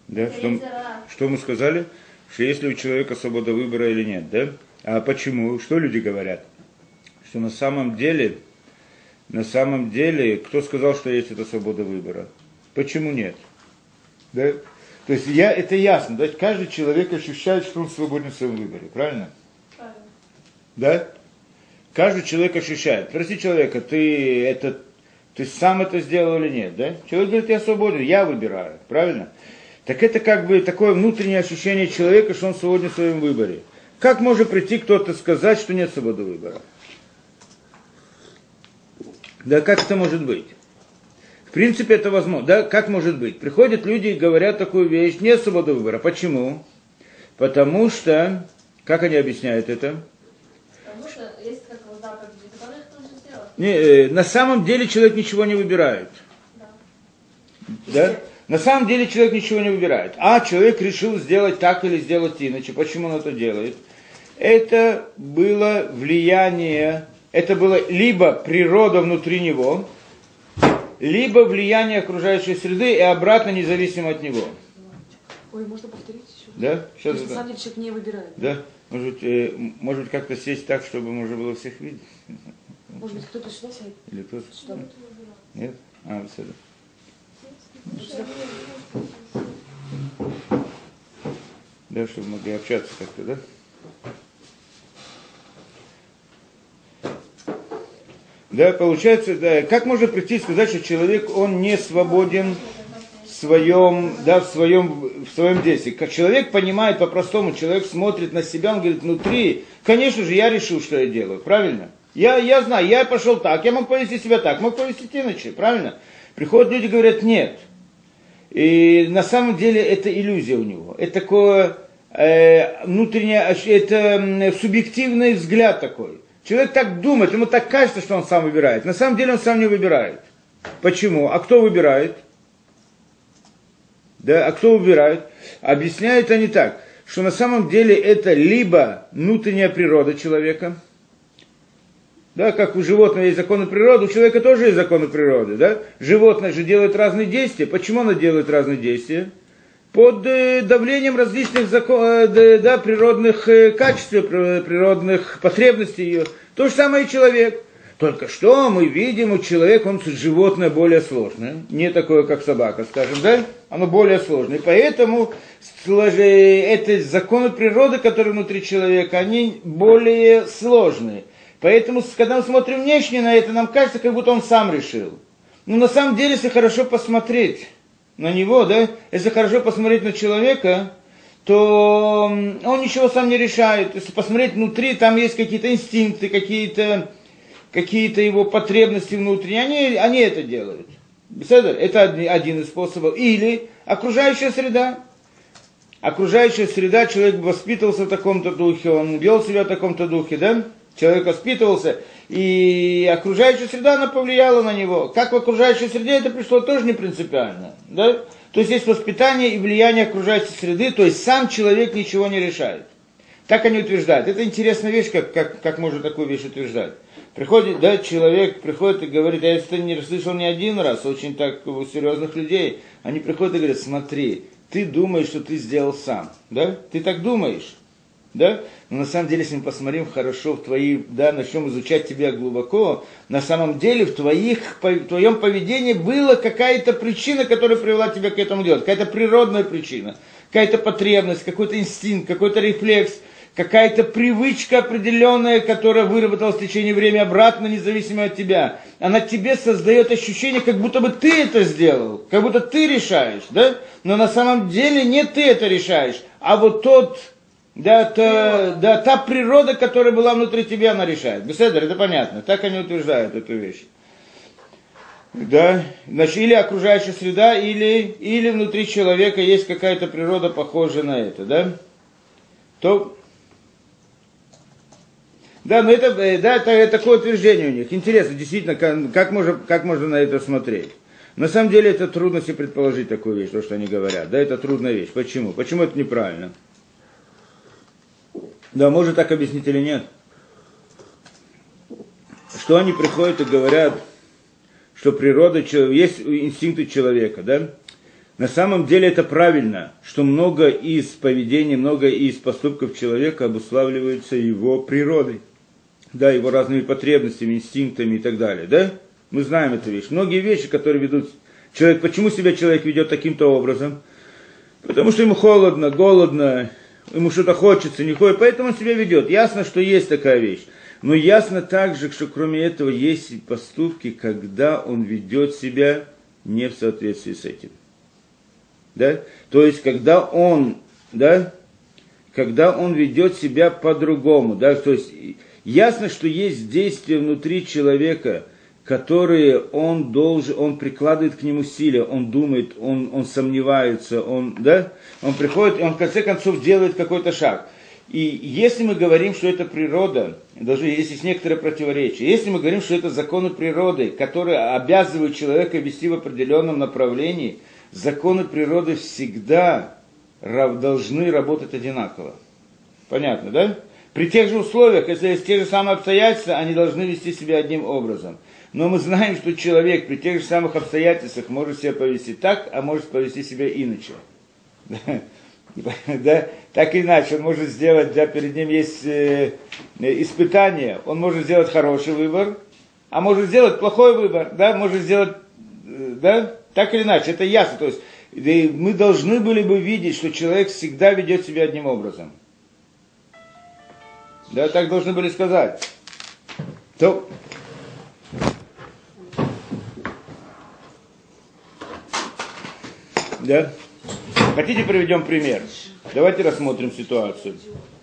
Да? Что мы сказали? Что если у человека свобода выбора или нет, да? А почему? Что люди говорят? Что на самом деле, кто сказал, что есть эта свобода выбора? Почему нет? Да? То есть это ясно, да? Каждый человек ощущает, что он свободен в своем выборе, правильно? Правильно. Да? Каждый человек ощущает. Спроси человека, ты сам это сделал или нет, да? Человек говорит, я свободен, я выбираю, правильно? Так это как бы такое внутреннее ощущение человека, что он свободен в своем выборе. Как может прийти кто-то сказать, что нет свободы выбора? Да как это может быть? В принципе, это возможно. Да, как может быть? Приходят люди и говорят такую вещь, нет свободы выбора. Почему? Потому что, как они объясняют это? Потому что есть как заповеди, которые их нужно сделать. На самом деле человек ничего не выбирает. Да? На самом деле человек ничего не выбирает. А человек решил сделать так или сделать иначе. Почему он это делает? Это было влияние, это было либо природа внутри него, либо влияние окружающей среды и обратно независимо от него. Ой, можно повторить еще? Да? Сейчас. На самом деле человек не выбирает. Да? Может быть как-то сесть так, чтобы можно было всех видеть? Может быть кто-то сюда сядет? Или кто-то? Нет? Все. Да, чтобы могли общаться как-то, да? Да, получается, да, как можно прийти и сказать, что человек, он не свободен в своем действии. Как человек понимает по-простому, человек смотрит на себя, он говорит, внутри, конечно же, я решил, что я делаю, правильно? Я знаю, я пошел так, я мог повести себя так, мог повести иначе, правильно? Приходят люди и говорят, нет. И на самом деле это иллюзия у него. Это такое внутреннее, это субъективный взгляд такой. Человек так думает, ему так кажется, что он сам выбирает. На самом деле он сам не выбирает. Почему? А кто выбирает? Да, а кто выбирает? Объясняют они так, что на самом деле это либо внутренняя природа человека, да, как у животного есть законы природы, у человека тоже есть законы природы. Да? Животное же делает разные действия. Почему оно делает разные действия? Под давлением различных природных качеств, природных потребностей ее. То же самое и человек. Только что мы видим, у человека он животное более сложное. Не такое, как собака, скажем, да? Оно более сложное. И поэтому эти законы природы, которые внутри человека, они более сложные. Поэтому, когда мы смотрим внешне на это, нам кажется, как будто он сам решил. Но на самом деле, если хорошо посмотреть на него, да, если хорошо посмотреть на человека, то он ничего сам не решает. Если посмотреть внутри, там есть какие-то инстинкты, какие-то его потребности внутренние, они это делают. Это один из способов. Или окружающая среда. Окружающая среда, человек воспитывался в таком-то духе, он вел себя в таком-то духе, да? Человек воспитывался, и окружающая среда, она повлияла на него. Как в окружающей среде это пришло, тоже не принципиально. Да? То есть есть воспитание и влияние окружающей среды, то есть сам человек ничего не решает. Так они утверждают. Это интересная вещь, как можно такую вещь утверждать. Приходит, да, человек приходит и говорит, я это не слышал не один раз, очень так у серьезных людей. Они приходят и говорят, смотри, ты думаешь, что ты сделал сам. Да? Ты так думаешь. Да? Но на самом деле, если мы посмотрим хорошо в твои, да, начнем изучать тебя глубоко, на самом деле в твоем поведении была какая-то причина, которая привела тебя к этому делу, какая-то природная причина, какая-то потребность, какой-то инстинкт, какой-то рефлекс, какая-то привычка определенная, которая выработалась в течение времени обратно, независимо от тебя. Она тебе создает ощущение, как будто бы ты это сделал, как будто ты решаешь, да? Но на самом деле не ты это решаешь, а вот та природа, которая была внутри тебя, она решает. Беседер, это понятно. Так они утверждают эту вещь. Да? Значит, или окружающая среда, или внутри человека есть какая-то природа, похожая на это. Да? Да, но это такое утверждение у них. Интересно, действительно, как можно на это смотреть. На самом деле это трудно себе предположить такую вещь, то, что они говорят. Да, это трудная вещь. Почему? Почему это неправильно? Да, может так объяснить или нет? Что они приходят и говорят, что природа, есть инстинкты человека, да? На самом деле это правильно, что много из поведений, много из поступков человека обуславливается его природой, да, его разными потребностями, инстинктами и так далее, да? Мы знаем эту вещь. Многие вещи, которые ведут человек, почему себя человек ведет таким-то образом? Потому что ему холодно, голодно, ему что-то хочется, не хочет, поэтому он себя ведет. Ясно, что есть такая вещь. Но ясно также, что кроме этого есть и поступки, когда он ведет себя не в соответствии с этим. Да? То есть, когда он ведет себя по-другому. Да? То есть, ясно, что есть действия внутри человека, которые он прикладывает к нему усилия, он думает, он сомневается, он приходит, и он в конце концов делает какой-то шаг. И если мы говорим, что это природа, даже есть некоторые противоречия, если мы говорим, что это законы природы, которые обязывают человека вести в определенном направлении, законы природы всегда должны работать одинаково. Понятно, да? При тех же условиях, если есть те же самые обстоятельства, они должны вести себя одним образом. Но мы знаем, что человек при тех же самых обстоятельствах может себя повести так, а может повести себя иначе. Да? Так или иначе, он может сделать, да, перед ним есть испытание, он может сделать хороший выбор, а может сделать плохой выбор, да, может сделать, да, так или иначе, это ясно. То есть мы должны были бы видеть, что человек всегда ведет себя одним образом. Да, так должны были сказать. То. Да? Хотите, приведем пример? Давайте рассмотрим ситуацию.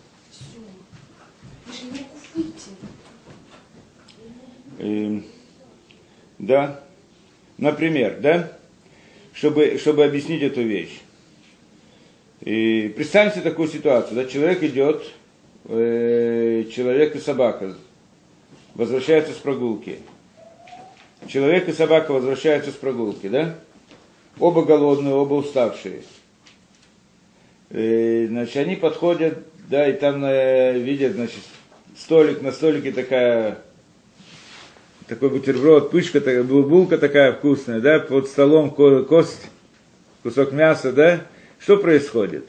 Да? Например, да? Чтобы объяснить эту вещь. Представьте такую ситуацию. Да? Человек идет, человек и собака возвращаются с прогулки. Человек и собака возвращаются с прогулки, да? Оба голодные, оба уставшие. Значит, они подходят, да, и там видят, значит, столик, на столике такой бутерброд, пышка, булка такая вкусная, да, под столом кость, кусок мяса, да. Что происходит?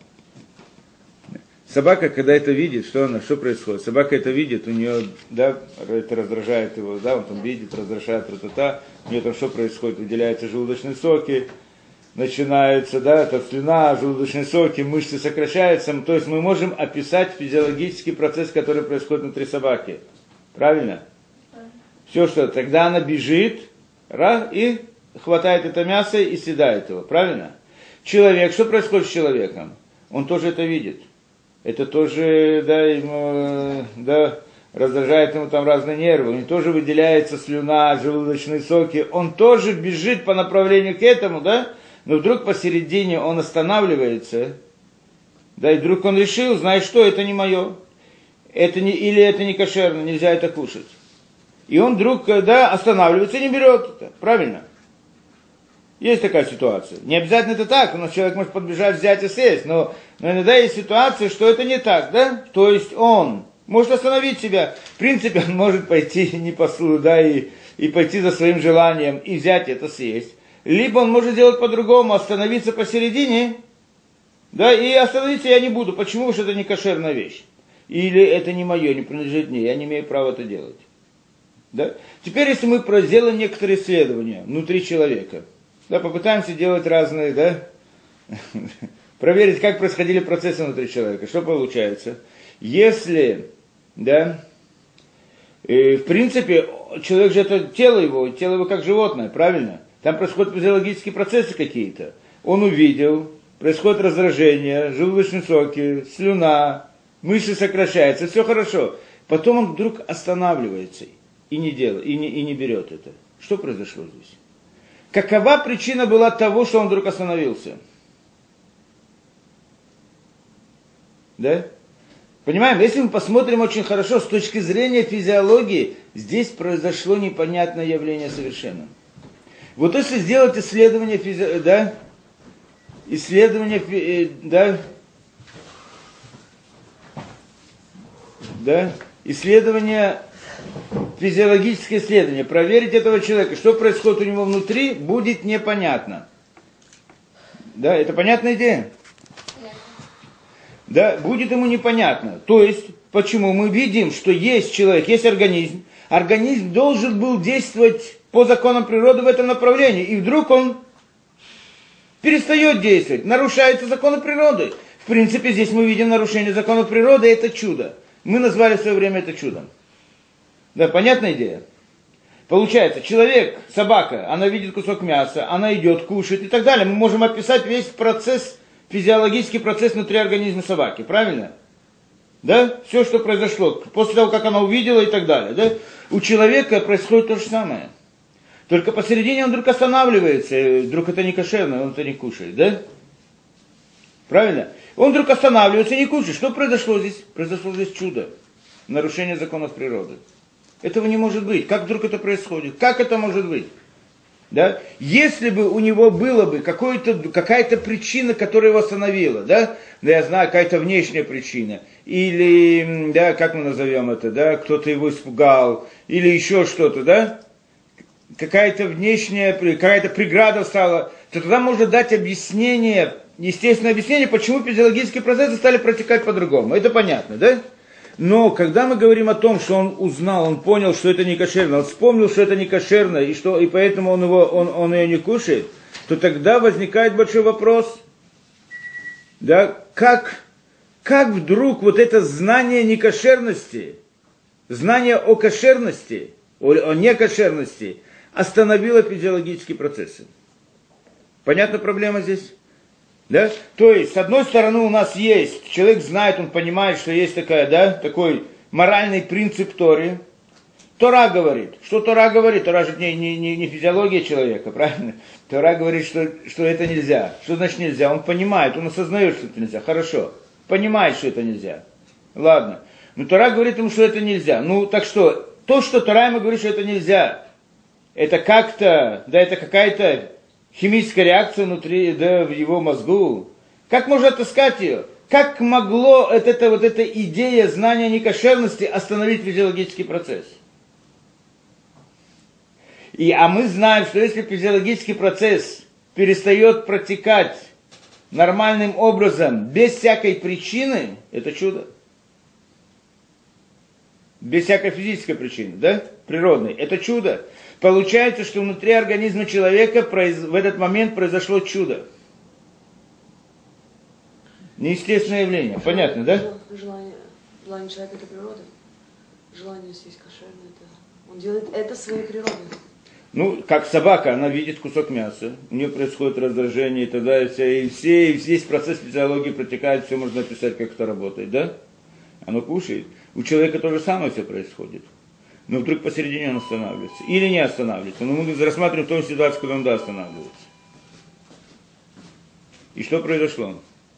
Собака, когда это видит, что происходит? Собака это видит, у нее, да, это раздражает его, да, он там видит, раздражает, у нее там что происходит? Выделяются желудочные соки, начинается, да, это слюна, желудочные соки, мышцы сокращаются. То есть мы можем описать физиологический процесс, который происходит внутри собаки. Правильно? Все, что тогда она бежит, раз, и хватает это мясо и съедает его. Правильно? Человек, что происходит с человеком? Он тоже это видит. Это тоже, да, ему, да, раздражает ему там разные нервы. У него тоже выделяется слюна, желудочные соки. Он тоже бежит по направлению к этому, да? Но вдруг посередине он останавливается, да, и вдруг он решил, знаешь что, это не мое, или это не кошерно, нельзя это кушать. И он вдруг, да, останавливается и не берет это, правильно? Есть такая ситуация. Не обязательно это так, у нас человек может подбежать, взять и съесть, но иногда есть ситуация, что это не так, да? То есть он может остановить себя, в принципе, он может пойти не по суду, да, и пойти за своим желанием и взять это съесть. Либо он может сделать по-другому, остановиться посередине, да, и остановиться я не буду. Почему? Потому что это не кошерная вещь. Или это не мое, не принадлежит мне, я не имею права это делать. Да? Теперь, если мы сделаем некоторые исследования внутри человека, да, попытаемся делать разные, да, проверить, как происходили процессы внутри человека, что получается. Если, да, в принципе, человек же это тело его как животное, правильно? Там происходят физиологические процессы какие-то. Он увидел, происходит раздражение, желудочные соки, слюна, мышцы сокращаются, все хорошо. Потом он вдруг останавливается и не делает, и не берет это. Что произошло здесь? Какова причина была того, что он вдруг остановился? Да? Понимаем, если мы посмотрим очень хорошо, с точки зрения физиологии, здесь произошло непонятное явление совершенно. Вот если сделать исследование, да, исследование, физиологическое исследование, проверить этого человека, что происходит у него внутри, будет непонятно. Да, это понятная идея? Да, будет ему непонятно. То есть, почему мы видим, что есть человек, есть организм. Организм должен был действовать по законам природы в этом направлении. И вдруг он перестает действовать, нарушаются законы природы. В принципе, здесь мы видим нарушение законов природы, это чудо. Мы назвали в свое время это чудом. Да, понятная идея? Получается, человек, собака, она видит кусок мяса, она идет, кушает и так далее. Мы можем описать весь процесс, физиологический процесс внутри организма собаки, правильно? Да? Все, что произошло, после того, как она увидела и так далее. Да? У человека происходит то же самое. Только посередине он вдруг останавливается, и вдруг это не кошерно, он это не кушает, да? Правильно? Он вдруг останавливается и не кушает. Что произошло здесь? Произошло здесь чудо. Нарушение законов природы. Этого не может быть. Как вдруг это происходит? Как это может быть? Да? Если бы у него была бы какая-то причина, которая его остановила, да, я знаю, какая-то внешняя причина, или, да, как мы назовем это, да, кто-то его испугал, или еще что-то, да, какая-то внешняя, какая-то преграда стала, то тогда можно дать объяснение, естественное объяснение, почему физиологические процессы стали протекать по-другому. Это понятно, да? Но когда мы говорим о том, что он узнал, он понял, что это не кошерно, он вспомнил, что это не кошерно, и поэтому он ее не кушает, то тогда возникает большой вопрос, да, как вдруг вот это знание некошерности, знание о кошерности, о некошерности остановило физиологические процессы. Понятна проблема здесь? Да? То есть, с одной стороны, у нас есть, человек знает, он понимает, что есть такой моральный принцип Торы. Тора говорит. Что Тора говорит? Тора же не физиология человека, правильно? Тора говорит, что это нельзя. Что значит нельзя? Он понимает, он осознает, что это нельзя. Хорошо. Понимает, что это нельзя. Ладно. Но Тора говорит ему, что это нельзя. Ну, так что, то, что Тора ему говорит, что это нельзя, это как-то, да, это какая-то химическая реакция внутри, да, в его мозгу. Как можно отыскать ее? Как могло эта идея знания некошерности остановить физиологический процесс? А мы знаем, что если физиологический процесс перестает протекать нормальным образом, без всякой причины, это чудо. Без всякой физической причины, да? Природной. Это чудо. Получается, что внутри организма человека в этот момент произошло чудо. Неестественное явление. Понятно, да? Желание человека – это природа. Желание съесть кошерное – это… Он делает это своей природой. Ну, как собака, она видит кусок мяса, у нее происходит раздражение и так далее, и весь процесс физиологии протекает, все можно описать, как это работает, да? Оно кушает. У человека то же самое все происходит. Но вдруг посередине он останавливается. Или не останавливается. Но мы рассматриваем ту ситуацию, когда он останавливается. И что произошло?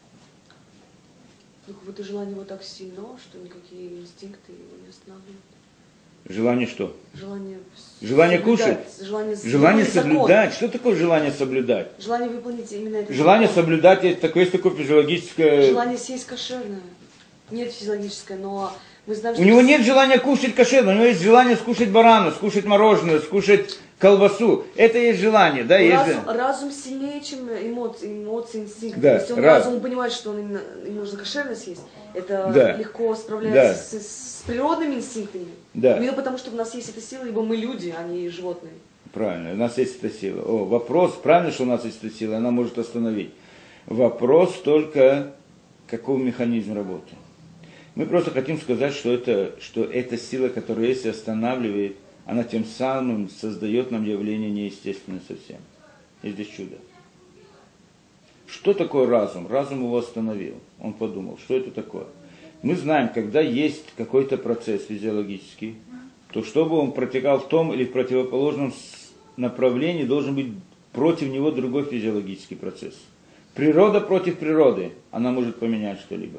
Ну, какое-то желание его так сильно, что никакие инстинкты его не останавливают. Желание что? Желание кушать? Желание соблюдать. Что такое желание соблюдать? Желание выполнить именно это. Желание соблюдать, есть такое физиологическое... Желание съесть кошерное. Нет физиологическое, но мы знаем, что... У него нет желания кушать кошерно, у него есть желание скушать барану, скушать мороженое, скушать колбасу. Это есть желание, да? Разум сильнее, чем эмоции, инстинкты. Да, если разум понимает, что ему нужно кошерно съесть, это легко справляется с природными инстинктами. Да. Именно потому, что у нас есть эта сила, ибо мы люди, а не животные. Правильно, у нас есть эта сила. Вопрос, правильно, что у нас есть эта сила, она может остановить. Вопрос только, какой механизм работы. Мы просто хотим сказать, что эта сила, которая есть и останавливает, она тем самым создает нам явление неестественное совсем. И здесь чудо. Что такое разум? Разум его остановил. Он подумал, что это такое? Мы знаем, когда есть какой-то процесс физиологический, то чтобы он протекал в том или в противоположном направлении, должен быть против него другой физиологический процесс. Природа против природы, она может поменять что-либо.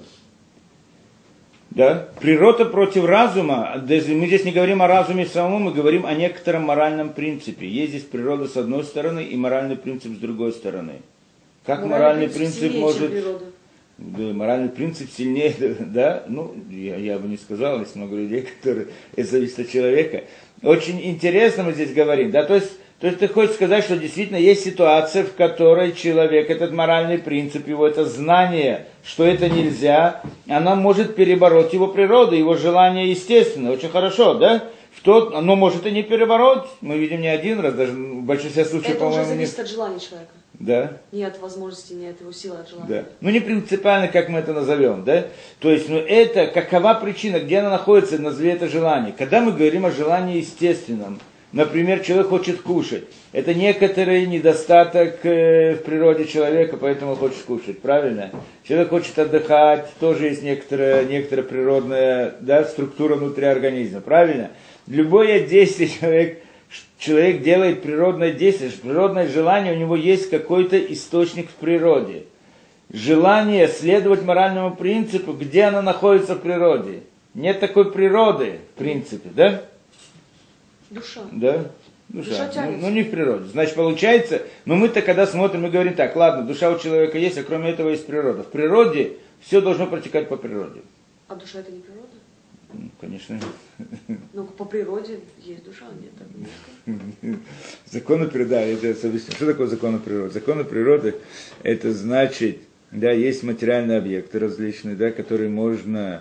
Да? Природа против разума, мы здесь не говорим о разуме самому, мы говорим о некотором моральном принципе. Есть здесь природа с одной стороны и моральный принцип с другой стороны. Как моральный принцип может... Да, моральный принцип сильнее, да? Ну, я бы не сказал, есть много людей, которые... Это зависит от человека. Очень интересно мы здесь говорим, да? То есть, То есть ты хочешь сказать, что действительно есть ситуация, в которой человек, этот моральный принцип, его это знание, что это нельзя, она может перебороть его природу, его желание естественное. Очень хорошо, да? Оно может и не перебороть. Мы видим не один раз, даже в большинстве случаев, это по-моему, уже зависит от желания человека. Да. Не от возможности, не от его силы, от желания. Да. Ну, не принципиально, как мы это назовем, да? То есть, это какова причина, где она находится, назови это желание. Когда мы говорим о желании естественном, например, человек хочет кушать, это некоторый недостаток в природе человека, поэтому хочет кушать, правильно? Человек хочет отдыхать, тоже есть некоторая природная, да, структура внутри организма, правильно? Любое действие человек делает природное действие, природное желание, у него есть какой-то источник в природе. Желание следовать моральному принципу, где оно находится в природе. Нет такой природы, в принципе, да? Душа. Да? Душа. Ну, не в природе. Значит, получается, мы-то когда смотрим, мы говорим так, ладно, душа у человека есть, а кроме этого есть природа. В природе все должно протекать по природе. А душа это не природа? Ну, конечно. Ну, по природе есть душа, нет. Законы природы, да, это объясню. Что такое законы природы? Законы природы, это значит, да, есть материальные объекты различные, да, которые можно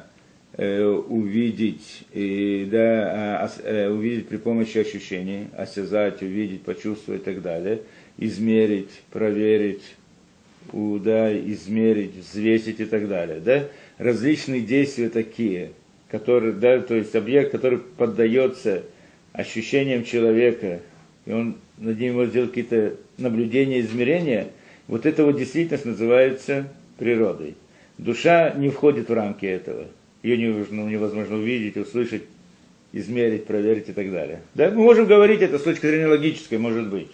увидеть, увидеть при помощи ощущений, осязать, увидеть, почувствовать и так далее, измерить, проверить, измерить, взвесить и так далее, да, различные действия такие, которые, да, то есть объект, который поддается ощущениям человека, и он над ним может делать какие-то наблюдения, измерения, вот это вот действительность называется природой. Душа не входит в рамки этого. Ее невозможно увидеть, услышать, измерить, проверить и так далее. Да? Мы можем говорить это с точки зрения логической, может быть.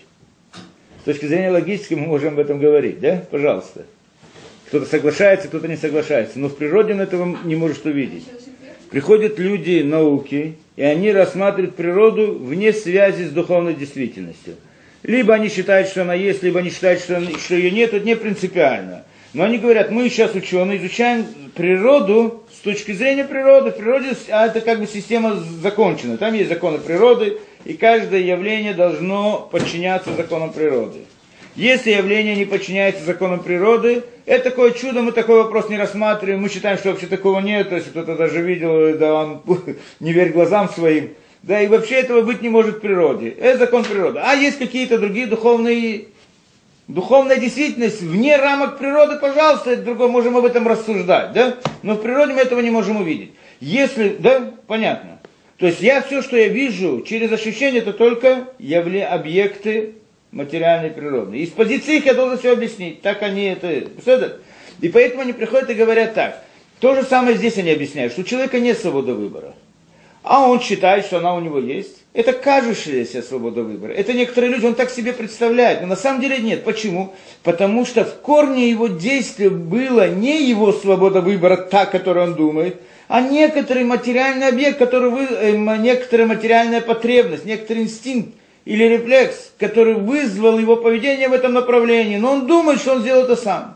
С точки зрения логической мы можем об этом говорить, да? Пожалуйста. Кто-то соглашается, кто-то не соглашается. Но в природе он этого не может увидеть. Приходят люди науки, и они рассматривают природу вне связи с духовной действительностью. Либо они считают, что она есть, либо они считают, что ее нет, это не принципиально. Но они говорят, мы сейчас ученые, изучаем природу с точки зрения природы. В природе это как бы система закончена. Там есть законы природы, и каждое явление должно подчиняться законам природы. Если явление не подчиняется законам природы, это такое чудо, мы такой вопрос не рассматриваем, мы считаем, что вообще такого нет, то есть кто-то даже видел, да он не верь глазам своим, да и вообще этого быть не может в природе. Это закон природы. А есть какие-то другие духовная действительность вне рамок природы, пожалуйста, это другое, можем об этом рассуждать, да? Но в природе мы этого не можем увидеть. Если, да, понятно. То есть все, что я вижу через ощущения, это только объекты материальной природы. Из позиции их я должен все объяснить. Так они это. И поэтому они приходят и говорят так. То же самое здесь они объясняют, что у человека нет свободы выбора. А он считает, что она у него есть. Это кажущаяся свобода выбора. Это некоторые люди, он так себе представляет. Но на самом деле нет. Почему? Потому что в корне его действия было не его свобода выбора, та, которую он думает, а некоторый материальный объект, некоторая материальная потребность, некоторый инстинкт или рефлекс, который вызвал его поведение в этом направлении. Но он думает, что он сделал это сам.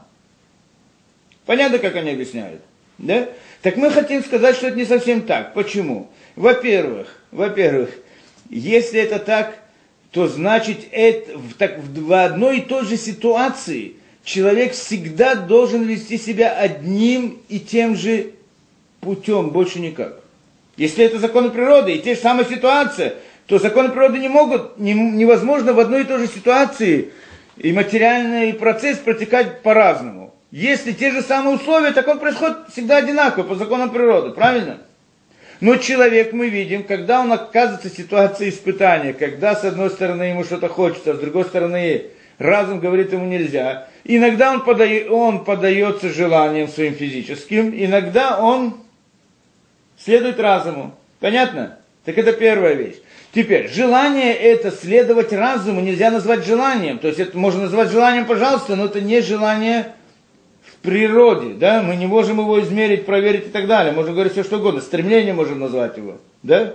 Понятно, как они объясняют? Да? Так мы хотим сказать, что это не совсем так. Почему? Во-первых, если это так, то значит, в одной и той же ситуации человек всегда должен вести себя одним и тем же путем, больше никак. Если это законы природы и те же самые ситуации, то законы природы невозможно в одной и той же ситуации и материальный процесс протекать по-разному. Если те же самые условия, так он происходит всегда одинаково по законам природы, правильно? Но человек, мы видим, когда он оказывается в ситуации испытания, когда с одной стороны ему что-то хочется, а с другой стороны разум говорит ему нельзя, иногда он поддается желаниям своим физическим, иногда он следует разуму. Понятно? Так это первая вещь. Теперь, желание это следовать разуму нельзя назвать желанием. То есть это можно назвать желанием, пожалуйста, но это не желание в природе. Да? Мы не можем его измерить, проверить и так далее. Можно говорить все что угодно. Стремление можем назвать его. Да?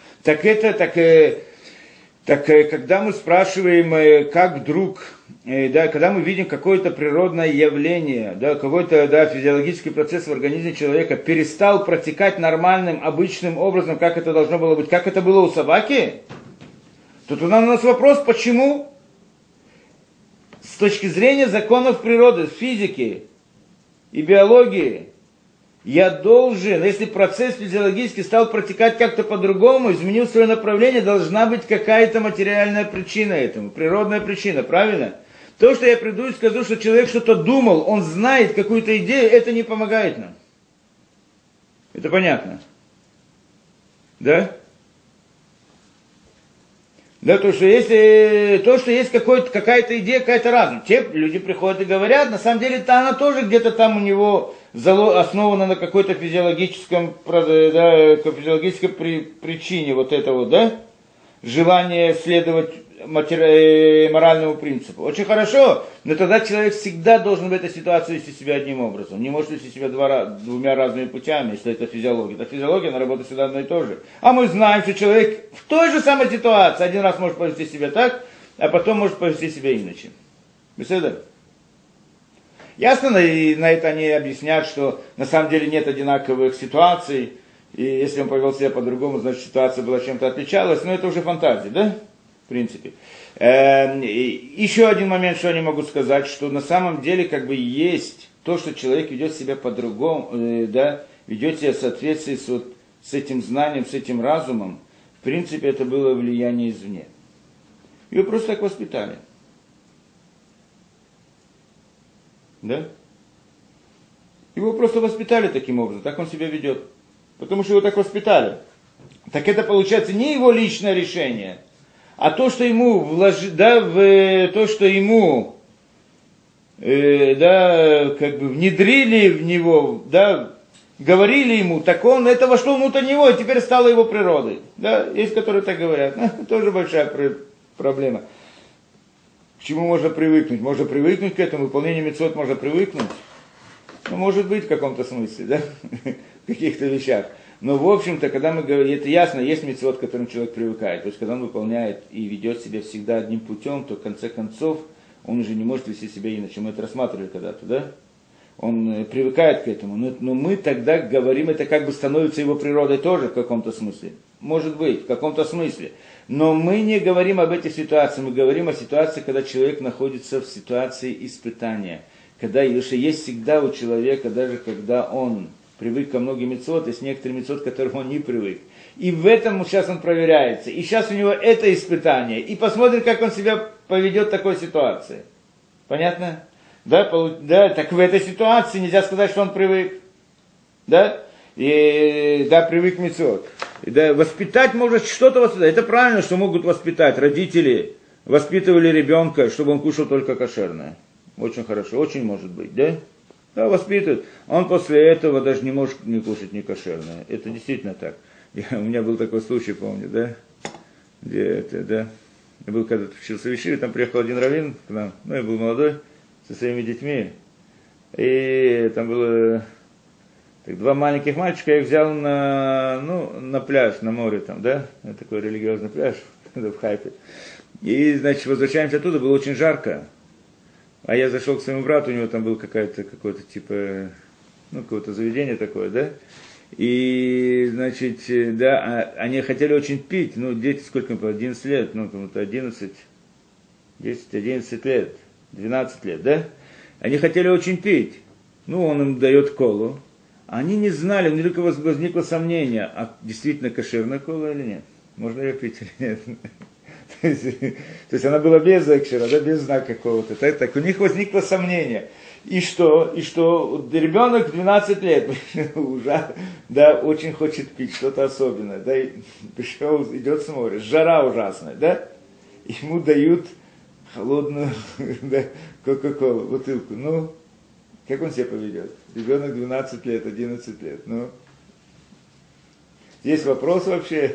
Когда мы спрашиваем, как вдруг, когда мы видим какое-то природное явление, какой-то физиологический процесс в организме человека перестал протекать нормальным, обычным образом, как это должно было быть, как это было у собаки, Тут у нас вопрос, почему? С точки зрения законов природы, физики и биологии, я должен, если процесс физиологически стал протекать как-то по-другому, изменил свое направление, должна быть какая-то материальная причина этому, природная причина, правильно? То, что я приду и скажу, что человек что-то думал, он знает какую-то идею, это не помогает нам. Это понятно? Да? Да, то, что есть какая-то идея, какая-то разум. Те люди приходят и говорят, на самом деле, она тоже где-то там у него основана на какой-то физиологической причине, вот это вот, да? Желание следовать моральному принципу. Очень хорошо, но тогда человек всегда должен в этой ситуации вести себя одним образом. Не может вести себя двумя разными путями, если это физиология. Это физиология, она работает всегда одно и то же. А мы знаем, что человек в той же самой ситуации один раз может повести себя так, а потом может повести себя иначе. Беседа? Ясно, и на это они объяснят, что на самом деле нет одинаковых ситуаций, и если он повел себя по-другому, значит ситуация была чем-то отличалась, но это уже фантазия, да? В принципе. Еще один момент, что я не могу сказать, что на самом деле как бы есть то, что человек ведет себя по-другому, да, ведет себя в соответствии с этим знанием, с этим разумом. В принципе, это было влияние извне. Его просто так воспитали. Да? Его просто воспитали таким образом, так он себя ведет. Потому что его так воспитали. Так это получается не его личное решение, а то, что ему внедрили в него, да, говорили ему, так он, это вошло внутрь него, и теперь стало его природой. Да, есть, которые так говорят. Тоже большая проблема. К чему можно привыкнуть? Можно привыкнуть к этому, выполнению мицвот можно привыкнуть. Ну, может быть, в каком-то смысле, да, в каких-то вещах. Но, в общем-то, когда мы говорим, это ясно, есть мицвот, к которым человек привыкает. То есть, когда он выполняет и ведет себя всегда одним путем, то, в конце концов, он уже не может вести себя иначе. Мы это рассматривали когда-то, да? Он привыкает к этому. Но мы тогда говорим, это как бы становится его природой тоже в каком-то смысле. Может быть, в каком-то смысле. Но мы не говорим об этих ситуациях. Мы говорим о ситуации, когда человек находится в ситуации испытания. Когда есть всегда у человека, даже когда он привык ко многим мицвот, есть некоторые мицвот, к которым он не привык. И в этом сейчас он проверяется. И сейчас у него это испытание. И посмотрим, как он себя поведет в такой ситуации. Понятно? Да, так в этой ситуации нельзя сказать, что он привык. Да? И, да, привык к мицвот. Да, воспитать может что-то воспитать. Это правильно, что могут воспитать. Родители воспитывали ребенка, чтобы он кушал только кошерное. Очень хорошо, очень может быть, да? Да, воспитывают. Он после этого даже не может не кушать не кошерное. Это действительно так. У меня был такой случай, помню, да? Где это, да? Я был когда-то учился в Ешиве, там приехал один раввин к нам, ну, я был молодой, со своими детьми. И там было два маленьких мальчика, я их взял на пляж, на море там, да? Такой религиозный пляж в Хайпе. И, значит, возвращаемся оттуда, было очень жарко. А я зашел к своему брату, у него там было какое-то типа, какое-то заведение такое, да? И, значит, да, они хотели очень пить, дети сколько им было, 11 лет, кому-то 11 лет, 12 лет, да? Они хотели очень пить. Он им дает колу. Они не знали, у них только возникло сомнение, а действительно кошерная кола или нет? Можно ее пить или нет? То есть она была без экшера, да, без знака какого-то. Так у них возникло сомнение. И что? Ребенок 12 лет уже, да, очень хочет пить что-то особенное. Да, пришел, идет с моря, жара ужасная, да? Ему дают холодную, да, кока-колу, бутылку. Как он себя поведет? Ребенок 12 лет, 11 лет. Есть вопрос вообще?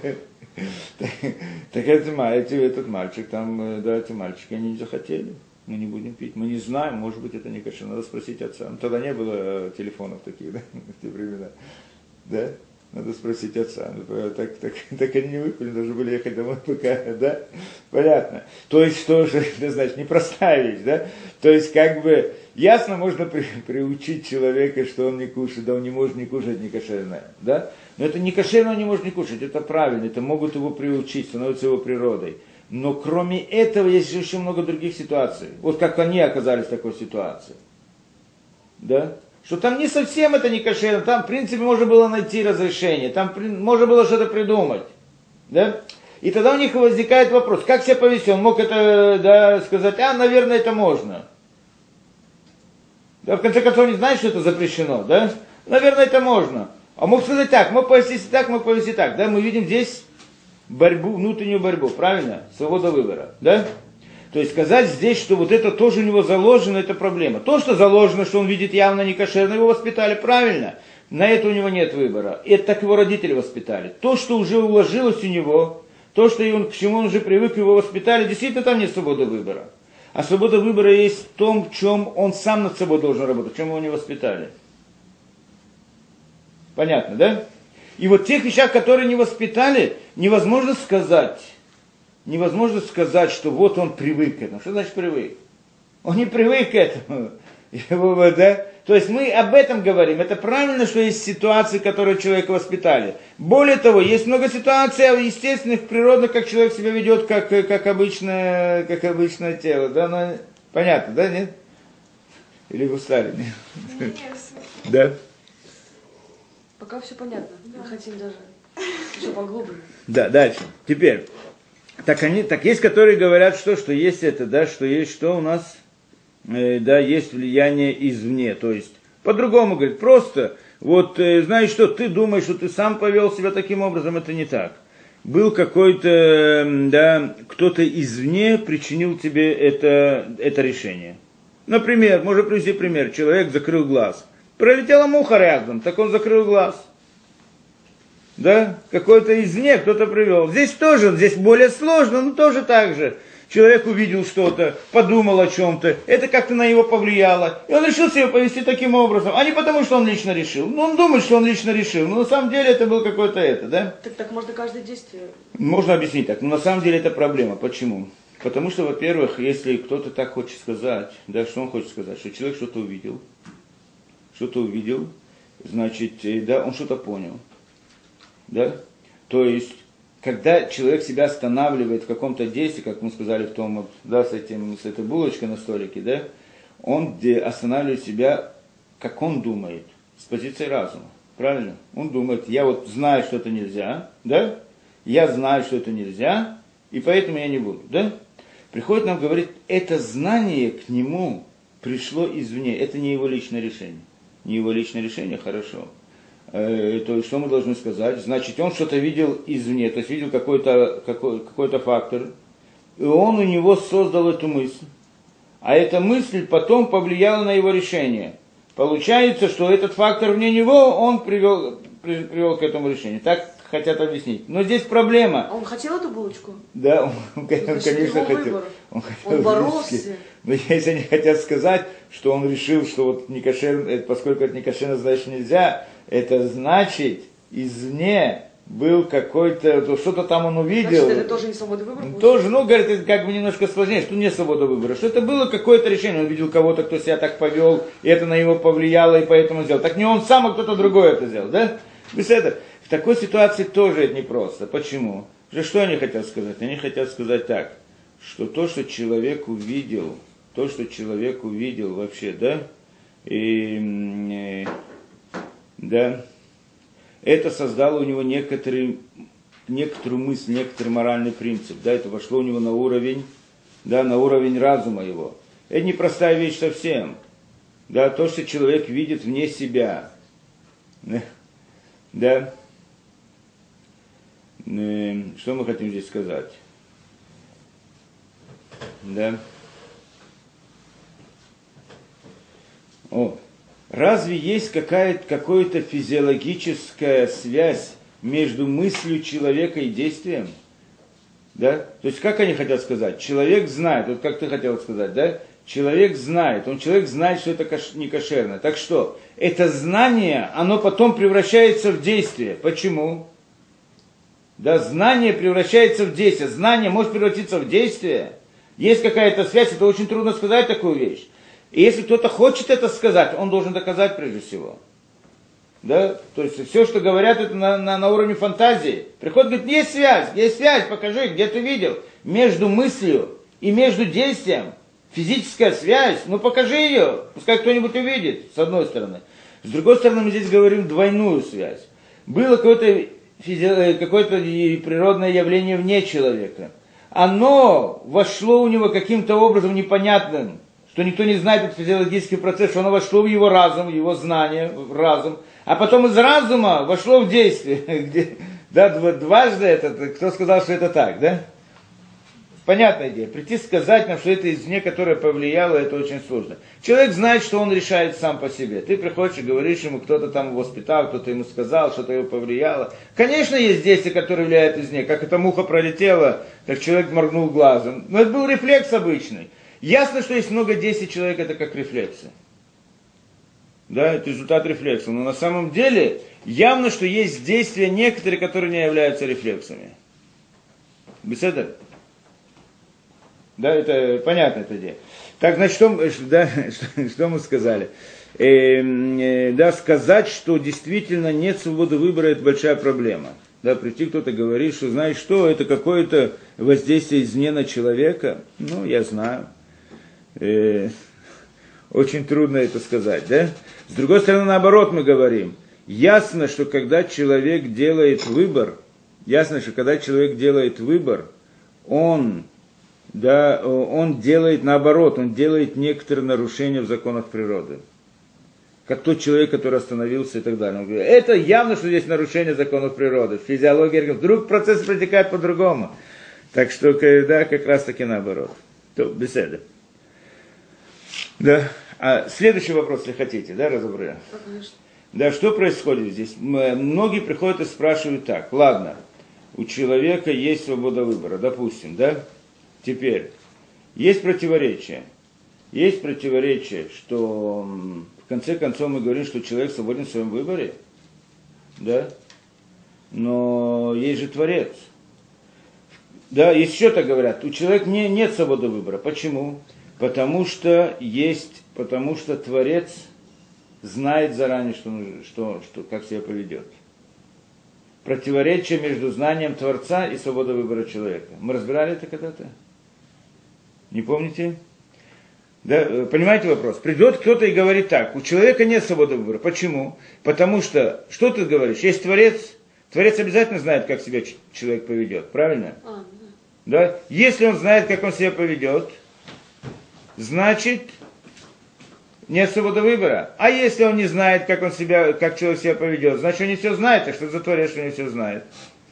Так этот мальчик, эти мальчики, они не захотели. Мы не будем пить. Мы не знаем, может быть, это не кошер. Надо спросить отца. Тогда не было телефонов таких, да, в те времена. Да? Надо спросить отца. Так они не выпили, должны были ехать домой пока, да? Понятно. То есть, что же это значит? Непростая вещь, да? То есть, как бы, ясно, можно приучить человека, что он не кушает, да он не может не кушать некошерное, да? Но это некошерное он не может не кушать, это правильно, это могут его приучить, становится его природой. Но кроме этого есть еще много других ситуаций. Вот как они оказались в такой ситуации. Да? Что там не совсем это не кошерно, там в принципе можно было найти разрешение, там можно было что-то придумать. Да? И тогда у них возникает вопрос, как себя повести? Он мог это, да, сказать, наверное, это можно. Да, в конце концов, не знает, что это запрещено, да? Наверное, это можно. А мог сказать так, мог повести так, мог повести так. Да? Мы видим здесь борьбу, внутреннюю борьбу, правильно? Свобода выбора, да? То есть сказать здесь, что вот это тоже у него заложено, это проблема. То, что заложено, что он видит явно некошерно, его воспитали правильно, на это у него нет выбора. Это так его родители воспитали. То, что уже уложилось у него, то, что к чему он уже привык, его воспитали, действительно там нет свободы выбора. А свобода выбора есть в том, в чем он сам над собой должен работать, в чем его не воспитали. Понятно, да? И вот тех вещах, которые не воспитали, невозможно сказать, что вот он привык к этому. Что значит привык? Он не привык к этому. Да? То есть мы об этом говорим. Это правильно, что есть ситуации, которые человека воспитали. Более того, есть много ситуаций естественных, природных, как человек себя ведет, как обычное тело. Да? Но, понятно, да, нет? Или вы устали? Нет. Да? Пока все понятно. Мы хотим даже еще поглубже. Да, дальше. Теперь. Так есть, которые говорят, что есть это, да, что есть, что у нас, да, есть влияние извне. То есть, по-другому говорит, просто, вот, знаешь что, ты думаешь, что ты сам повел себя таким образом, это не так. Был какой-то, да, кто-то извне причинил тебе это решение. Например, можно привести пример, человек закрыл глаз. Пролетела муха рядом, так он закрыл глаз. Да, какой-то извне кто-то привел. Здесь более сложно, но тоже так же. Человек увидел что-то, подумал о чем-то, это как-то на него повлияло. И он решил себя повести таким образом, а не потому, что он лично решил. Ну, он думает, что он лично решил, но на самом деле это было какое-то это, да? Так можно каждое действие. Можно объяснить так, но на самом деле это проблема. Почему? Потому что, во-первых, если кто-то так хочет сказать, да, что он хочет сказать, что человек что-то увидел, значит, да, он что-то понял. Да? То есть, когда человек себя останавливает в каком-то действии, как мы сказали в том, вот, да, с этой булочкой на столике, да, он останавливает себя, как он думает, с позиции разума. Правильно? Он думает, я вот знаю, что это нельзя, да? Я знаю, что это нельзя, и поэтому я не буду, да? Приходит нам говорит, это знание к нему пришло извне, это не его личное решение. Не его личное решение, хорошо. То есть, что мы должны сказать? Значит, он что-то видел извне, то есть видел какой-то фактор, и он у него создал эту мысль. А эта мысль потом повлияла на его решение. Получается, что этот фактор вне него, он привел к этому решению. Так хотят объяснить. Но здесь проблема. А он хотел эту булочку? Да, он конечно, хотел. Он боролся. Но если они хотят сказать, что он решил, что вот некошерно, поскольку это некошерно, значит нельзя, это значит, извне был какой-то, что-то там он увидел. Значит, это тоже не свобода выбора? Тоже, говорит, это как бы немножко сложнее, что не свобода выбора. Что это было какое-то решение, он видел кого-то, кто себя так повел, и это на него повлияло, и поэтому сделал. Так не он сам, а кто-то другой это сделал, да? Без этого. В такой ситуации тоже это непросто. Почему? Что они хотят сказать? Они хотят сказать так, что то, что человек увидел вообще, да, да, это создало у него некоторую мысль, некоторый моральный принцип, да, это вошло у него на уровень разума его. Это непростая вещь совсем, да, то, что человек видит вне себя, да, что мы хотим здесь сказать, да, разве есть какая-то физиологическая связь между мыслью человека и действием? Да? То есть, как они хотят сказать? Человек знает, вот как ты хотел сказать, да? Человек знает, человек знает, что это не кошерно. Так что, это знание, оно потом превращается в действие. Почему? Да, знание превращается в действие. Знание может превратиться в действие. Есть какая-то связь, это очень трудно сказать такую вещь. И если кто-то хочет это сказать, он должен доказать прежде всего. Да? То есть все, что говорят, это на уровне фантазии. Приходит, говорит, есть связь, покажи, где ты видел. Между мыслью и между действием. Физическая связь, ну покажи ее, пускай кто-нибудь увидит, с одной стороны. С другой стороны, мы здесь говорим двойную связь. Было какое-то природное явление вне человека. Оно вошло у него каким-то образом непонятным, что никто не знает этот физиологический процесс, что оно вошло в его разум, в его знание, в разум, а потом из разума вошло в действие. Да, дважды это, кто сказал, что это так, да? Понятная идея. Прийти сказать нам, что это извне, которое повлияло, это очень сложно. Человек знает, что он решает сам по себе. Ты приходишь и говоришь ему, кто-то там его воспитал, кто-то ему сказал, что-то его повлияло. Конечно, есть действия, которые влияют извне. Как эта муха пролетела, так человек моргнул глазом. Но это был рефлекс обычный. Ясно, что есть много действий человека, это как рефлексы. Да, это результат рефлекса. Но на самом деле явно, что есть действия некоторые, которые не являются рефлексами. Беседа? Да, это понятно, эта идея. Так, значит, что мы сказали? Да, сказать, что действительно нет свободы выбора, это большая проблема. Да, прийти кто-то говорит, что знаешь что, это какое-то воздействие извне на человека. Ну, я знаю. Очень трудно это сказать, да? С другой стороны, наоборот мы говорим. Ясно, что когда человек делает выбор, он делает наоборот, он делает некоторые нарушения в законах природы. Как тот человек, который остановился и так далее. Он говорит, это явно, что здесь нарушение законов природы. Физиология, вдруг процесс протекает по-другому. Так что, да, как раз таки наоборот. То, беседа. Да. А следующий вопрос, если хотите, да, разобрали? Да, что происходит здесь? Многие приходят и спрашивают так, ладно, у человека есть свобода выбора, допустим, да? Теперь, есть противоречие. Есть противоречие, что в конце концов мы говорим, что человек свободен в своем выборе. Да? Но есть же Творец. Да, еще так говорят, у человека нет свободы выбора. Почему? Потому что Творец знает заранее, как себя поведет. Противоречие между знанием Творца и свободой выбора человека. Мы разбирали это когда-то? Не помните? Да, понимаете вопрос? Придет кто-то и говорит так, у человека нет свободы выбора. Почему? Потому что, что ты говоришь? Есть Творец, Творец обязательно знает, как себя человек поведет, правильно? Да? Если он знает, как он себя поведет, значит, нет свободы выбора. А если он не знает, как человек себя поведет, значит, он не все знает. А что за Творец, что не все знает?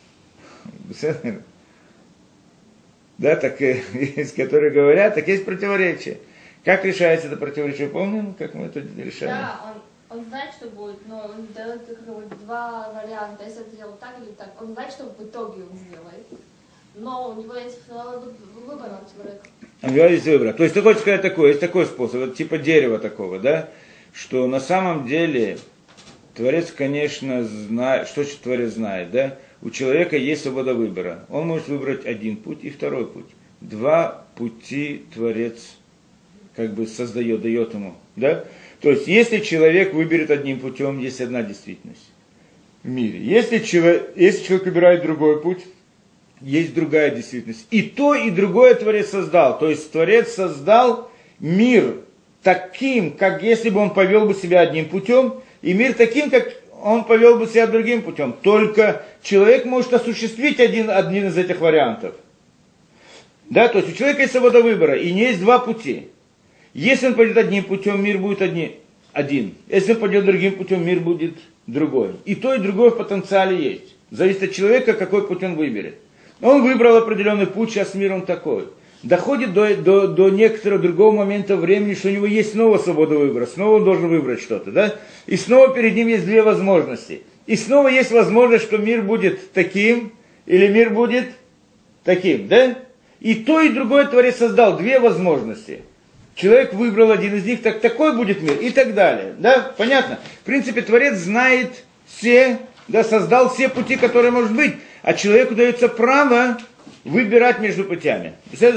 Да, так есть, которые говорят, так есть противоречие. Как решается это противоречие? Помним, как мы это решаем? Да, он знает, что будет, но он дает два варианта. Если это делать так или так, он знает, что в итоге он сделает. Но у него есть выбор на человека. У него есть выбор. То есть ты хочешь сказать такое, есть такой способ, вот типа дерева такого, да? Что на самом деле Творец, конечно, знает, что Творец знает, да? У человека есть свобода выбора. Он может выбрать один путь и второй путь. Два пути Творец как бы создает, дает ему. Да? То есть, если человек выберет одним путем, есть одна действительность в мире. Если человек выбирает другой путь, есть другая действительность. И то, и другое Творец создал. То есть, Творец создал мир таким, как если бы он повел бы себя одним путем, и мир таким, как он повел бы себя другим путем. Только человек может осуществить один из этих вариантов. Да, то есть у человека есть свобода выбора, и не есть два пути. Если он пойдет одним путем, мир будет один. Если он пойдет другим путем, мир будет другой. И то, и другое в потенциале есть. Зависит от человека, какой путь он выберет. Он выбрал определенный путь, сейчас мир он такой. Доходит до некоторого другого момента времени, что у него есть снова свобода выбора. Снова он должен выбрать что-то, да? И снова перед ним есть две возможности. И снова есть возможность, что мир будет таким, или мир будет таким, да? И то, и другое Творец создал, две возможности. Человек выбрал один из них, так такой будет мир, и так далее. Да? Понятно? В принципе, Творец знает все, да, создал все пути, которые может быть. А человеку дается право выбирать между путями.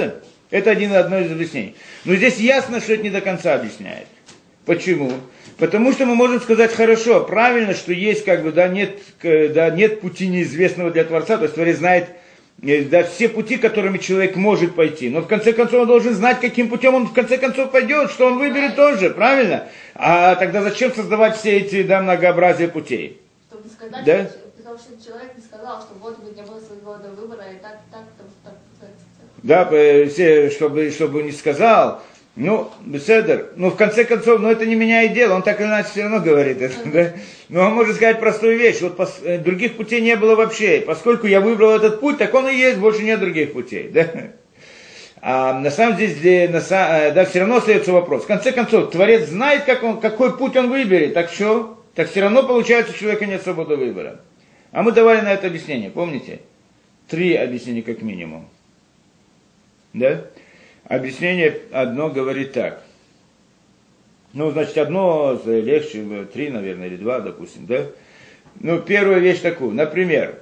Это одно из объяснений. Но здесь ясно, что это не до конца объясняет. Почему? Потому что мы можем сказать хорошо, правильно, что есть нет пути неизвестного для Творца, то есть Творец знает все пути, которыми человек может пойти. Но в конце концов он должен знать, каким путем он в конце концов пойдет, что он выберет тоже, правильно? А тогда зачем создавать все эти многообразие путей? Чтобы сказать, да? Потому что человек не сказал, что вот у меня не было своего выбора, и так. Да, чтобы не сказал. Беседер, в конце концов, это не меняет дело, он так или иначе все равно говорит это, да? Но он может сказать простую вещь, других путей не было вообще, поскольку я выбрал этот путь, так он и есть, больше нет других путей, да? А на самом деле, все равно остается вопрос. В конце концов, Творец знает, какой путь он выберет, так все равно получается, у человека нет свободы выбора. А мы давали на это объяснение, помните? 3 объяснения как минимум, да? Объяснение одно говорит так. Значит, одно легче, 3, наверное, или 2, допустим, да? Первая вещь такую. Например,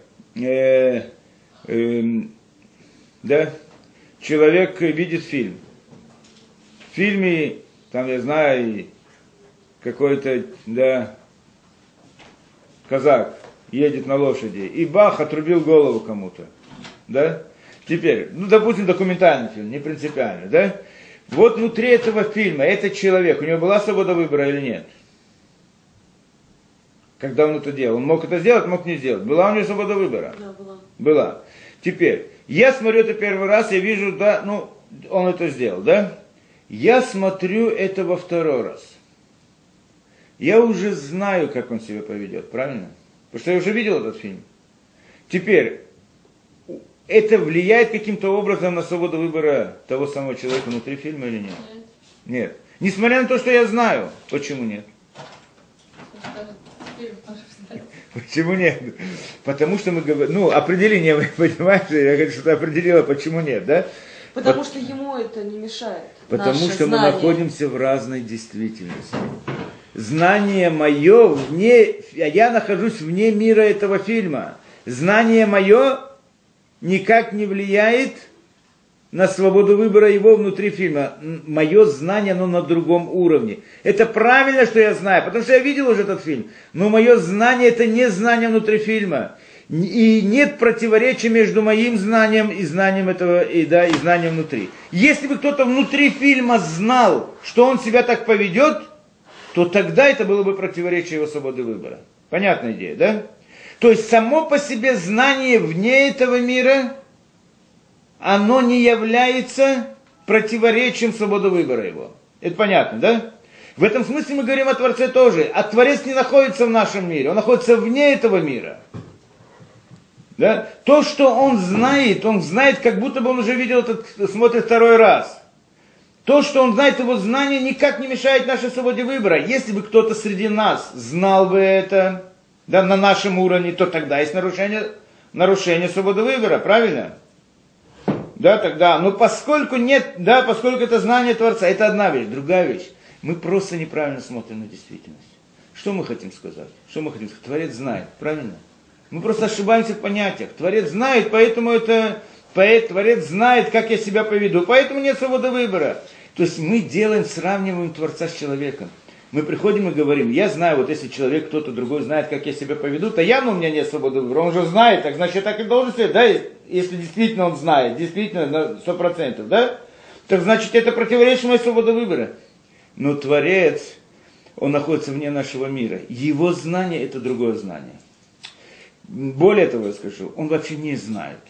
да, человек видит фильм. В фильме, я знаю, какой-то, да, казак едет на лошади, и бах, отрубил голову кому-то, да? Теперь, допустим, документальный фильм, не принципиально, да? Вот внутри этого фильма этот человек, у него была свобода выбора или нет? Когда он это делал? Он мог это сделать, мог не сделать. Была у него свобода выбора? Да, была. Была. Теперь, я смотрю это первый раз, я вижу, да, он это сделал, да? Я смотрю это во второй раз. Я уже знаю, как он себя поведет, правильно? Потому что я уже видел этот фильм. Теперь, это влияет каким-то образом на свободу выбора того самого человека внутри фильма или нет? Нет. Несмотря на то, что я знаю. Почему нет? Почему нет? Потому что мы говорим, определение, вы понимаете, я говорю, что ты определила, почему нет, да? Потому что ему это не мешает. Потому что мы находимся в разной действительности. Знание мое я нахожусь вне мира этого фильма. Знание мое никак не влияет на свободу выбора его внутри фильма. Мое знание, оно на другом уровне. Это правильно, что я знаю, потому что я видел уже этот фильм. Но мое знание, это не знание внутри фильма. И нет противоречия между моим знанием и знанием этого, и знанием внутри. Если бы кто-то внутри фильма знал, что он себя так поведет, то тогда это было бы противоречие его свободы выбора. Понятная идея, да? То есть само по себе знание вне этого мира, оно не является противоречием свободы выбора его. Это понятно, да? В этом смысле мы говорим о Творце тоже. А Творец не находится в нашем мире, он находится вне этого мира. Да? То, что он знает, как будто бы он уже видел смотрит второй раз. То, что он знает, его знание никак не мешает нашей свободе выбора. Если бы кто-то среди нас знал бы это, да, на нашем уровне, то тогда есть нарушение свободы выбора, правильно? Да, тогда, поскольку это знание Творца, это одна вещь, другая вещь. Мы просто неправильно смотрим на действительность. Что мы хотим сказать? Творец знает, правильно? Мы просто ошибаемся в понятиях. Творец знает, Творец знает, как я себя поведу, поэтому нет свободы выбора. То есть мы сравниваем Творца с человеком. Мы приходим и говорим, я знаю, если человек, кто-то другой знает, как я себя поведу, то явно у меня нет свободы выбора. Он же знает, так значит, так и должен быть, да, если действительно он знает, действительно на 100%, да, так значит, это противоречит моей свободе выбора. Но Творец, он находится вне нашего мира. Его знание – это другое знание. Более того, я скажу, он вообще не знает.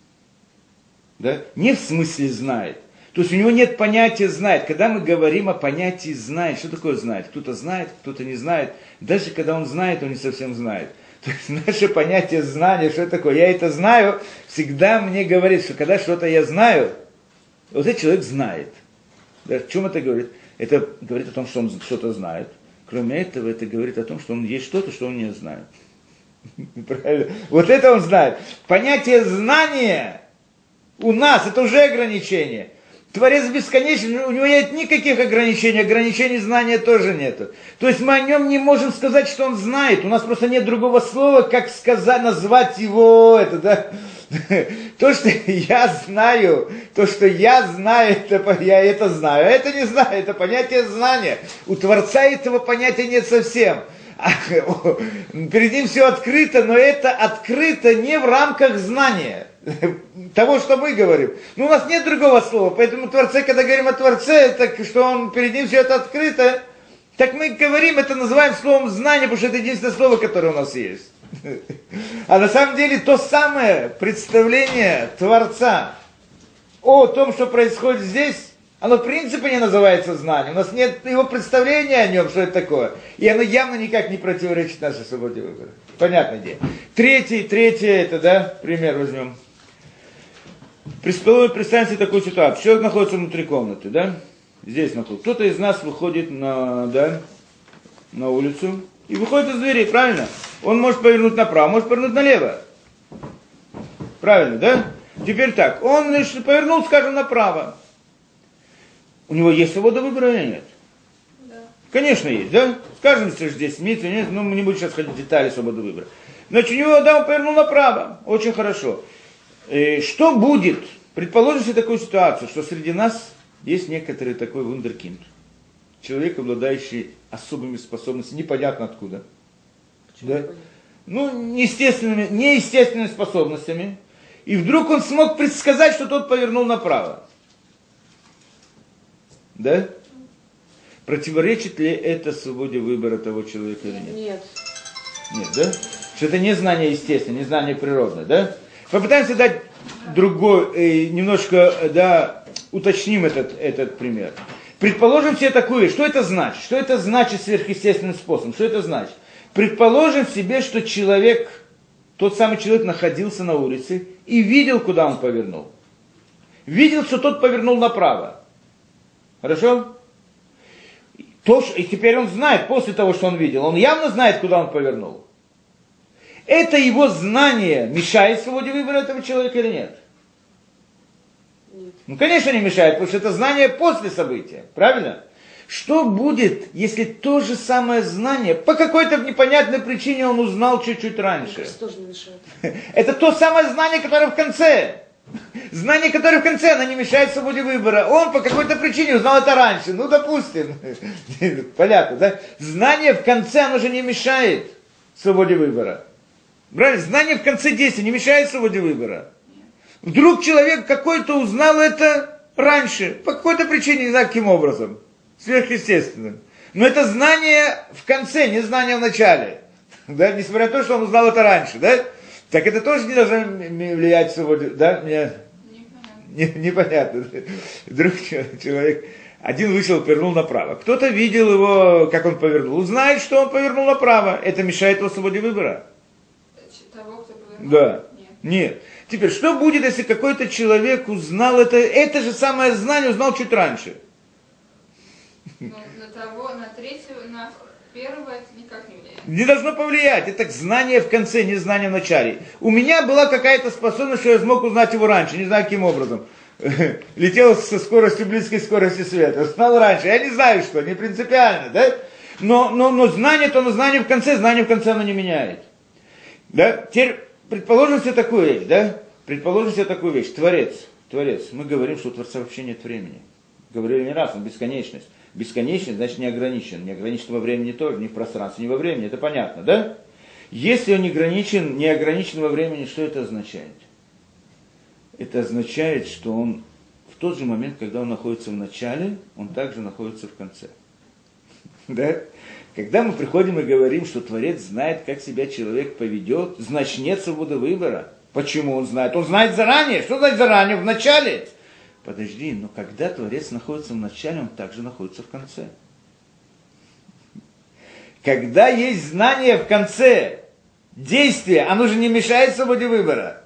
Да? Не в смысле знает. То есть у него нет понятия знает. Когда мы говорим о понятии знает, что такое знает? Кто-то не знает. Даже когда он знает, он не совсем знает. То есть наше понятие знания, что такое? Я это знаю, всегда мне говорит, что когда что-то я знаю, вот этот человек знает. Да? О чем это говорит? Это говорит о том, что он что-то знает. Кроме этого, это говорит о том, что он есть что-то, что он не знает. Правильно? Вот это он знает. Понятие знания у нас это уже ограничение. Творец бесконечен, у него нет никаких ограничений, ограничений знания тоже нету. То есть мы о нем не можем сказать, что он знает. У нас просто нет другого слова, как сказать, назвать его это, да. То, что я знаю, я это знаю, а это не знаю, это понятие знания. У Творца этого понятия нет совсем. Перед ним все открыто, но это открыто не в рамках знания. Того, что мы говорим. Но у нас нет другого слова, поэтому Творце, когда говорим о Творце, так что он, перед ним все это открыто, так мы говорим, это называем словом знание, потому что это единственное слово, которое у нас есть. А на самом деле то самое представление Творца о том, что происходит здесь, оно в принципе не называется знанием. У нас нет его представления о нем, что это такое. И оно явно никак не противоречит нашей свободе выбора. Понятное дело. Третий, это, да, пример возьмем. Представим себе такую ситуацию. Человек находится внутри комнаты, да? Здесь находится. Кто-то из нас выходит на улицу и выходит из двери, правильно? Он может повернуть направо, может повернуть налево. Правильно, да? Теперь так, он повернул, скажем, направо. У него есть свобода выбора или нет? Да. Конечно, есть, да? Скажем, если здесь нет, но мы не будем сейчас ходить в детали свободы выбора. Значит, у него, да, он повернул направо. Очень хорошо. Что будет? Предположим себе такую ситуацию, что среди нас есть некоторый такой вундеркинд. Человек, обладающий особыми способностями, непонятно откуда. Да? Ну, неестественными способностями. И вдруг он смог предсказать, что тот повернул направо. Да? Противоречит ли это свободе выбора того человека или нет? Нет. Нет, да? Что это не знание естественное, не знание природное, да? Попытаемся дать другой, немножко, да, уточним этот пример. Предположим себе такую, что это значит? Что это значит сверхъестественным способом? Что это значит? Предположим себе, что человек, тот самый человек находился на улице и видел, куда он повернул. Видел, что тот повернул направо. Хорошо? И теперь он знает, после того, что он видел, он явно знает, куда он повернул. Это его знание мешает свободе выбора этого человека или нет? Нет. Ну, конечно, не мешает, потому что это знание после события. Правильно? Что будет, если то же самое знание, по какой-то непонятной причине он узнал чуть-чуть раньше? Это тоже не мешает. Это то самое знание, которое в конце. Знание, которое в конце, оно не мешает свободе выбора. Он по какой-то причине узнал это раньше. Ну, допустим. Понятно, да? Знание в конце, оно же не мешает свободе выбора. Правильно? Знание в конце действия не мешает свободе выбора. Вдруг человек какой-то узнал это раньше. По какой-то причине, не знаю, каким образом. Сверхъестественным. Но это знание в конце, не знание в начале. Да? Несмотря на то, что он узнал это раньше. Да? Так это тоже не должно влиять свободу, да? Мне непонятно. Вдруг человек один вышел, повернул направо. Кто-то видел его, как он повернул. Узнает, что он повернул направо. Это мешает его свободе выбора. Того, кто повернул? Да. Нет. Теперь, что будет, если какой-то человек узнал это же самое знание узнал чуть раньше? Ну, на третьего, на первого это никак не влияет. Не должно повлиять. Это знание в конце, не знание в начале. У меня была какая-то способность, что я смог узнать его раньше, не знаю каким образом. Летел со скоростью, близкой скорости света. Узнал раньше. Я не знаю что, не принципиально, да? Но знание, то знание в конце оно не меняет. Да? Теперь предположим себе такую вещь, да? Предположим себе такую вещь. Творец. Мы говорим, что у Творца вообще нет времени. Говорили не раз, он бесконечность. Бесконечность, значит, не ограничен. Не ограничен во времени тоже, ни в пространстве, ни во времени. Это понятно, да? Если он не ограничен во времени, что это означает? Это означает, что он в тот же момент, когда он находится в начале, он также находится в конце. Да? Когда мы приходим и говорим, что Творец знает, как себя человек поведет, значит, нет свободы выбора. Почему он знает? Он знает заранее. Что значит заранее? В начале. Подожди, но когда Творец находится в начале, он также находится в конце. Когда есть знание в конце действия, оно же не мешает свободе выбора.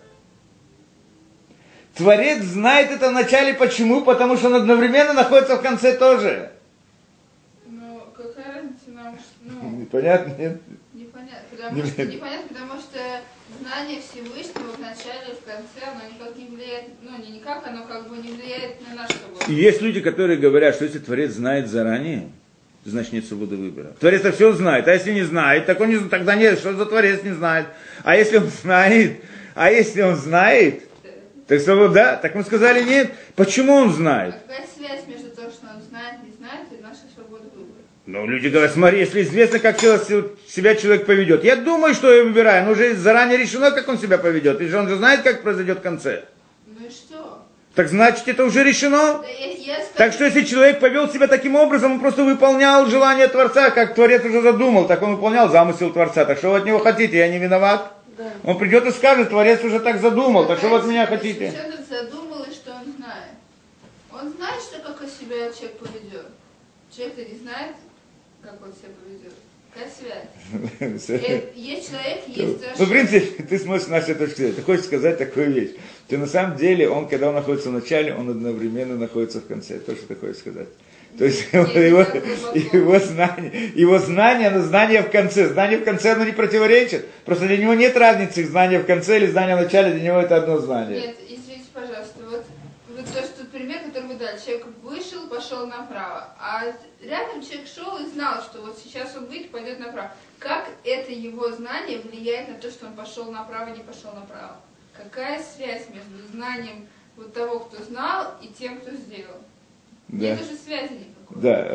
Творец знает это в начале. Почему? Потому что он одновременно находится в конце тоже. Ну, какая разница нам? Непонятно, нет? Непонятно. непонятно, потому что знание Всевышнего в начале и в конце, оно никак не влияет, не никак, оно как бы не влияет на наш свободу. И есть люди, которые говорят, что если Творец знает заранее, значит нет свободы выбора. Творец все знает, а если не знает, так он не, тогда нет, что за Творец не знает. А если он знает, так свобода, так мы сказали нет. Почему он знает? А какая связь между тем, что он знает, не знает, и нашей свободой выбора? Ну, люди говорят, смотри, если известно, как себя человек поведет. Я думаю, что я выбираю, но уже заранее решено, как он себя поведет. И же он же знает, как произойдет в конце. Ну и что? Так значит, это уже решено? Да, так что, если человек повел себя таким образом, он просто выполнял желание Творца, как Творец уже задумал, так он выполнял замысел Творца. Так что вы от него хотите, я не виноват? Да. Он придет и скажет, Творец уже так задумал, так что вы от меня хотите? Человек задумал, и что он знает? Он знает, что как себя человек поведет. Человек-то не знает, как он себя поведет. Какая связь? Есть человек, есть Раши. Ну, в принципе, ты смотришь на нашу точку зрения. Ты хочешь сказать такую вещь. Что на самом деле, когда он находится в начале, он одновременно находится в конце. То, что ты хочешь сказать. То есть его знание, оно знание в конце. Знание в конце, оно не противоречит. Просто для него нет разницы, знание в конце или знание в начале, для него это одно знание. Нет, извините, пожалуйста, вот то, что пример, который вы дали, человек вышел, пошел направо, а рядом человек шел и знал, что вот сейчас он выйдет, пойдет направо. Как это его знание влияет на то, что он пошел направо, не пошел направо? Какая связь между знанием вот того, кто знал, и тем, кто сделал? Да. Нет уже связи никакой. Да,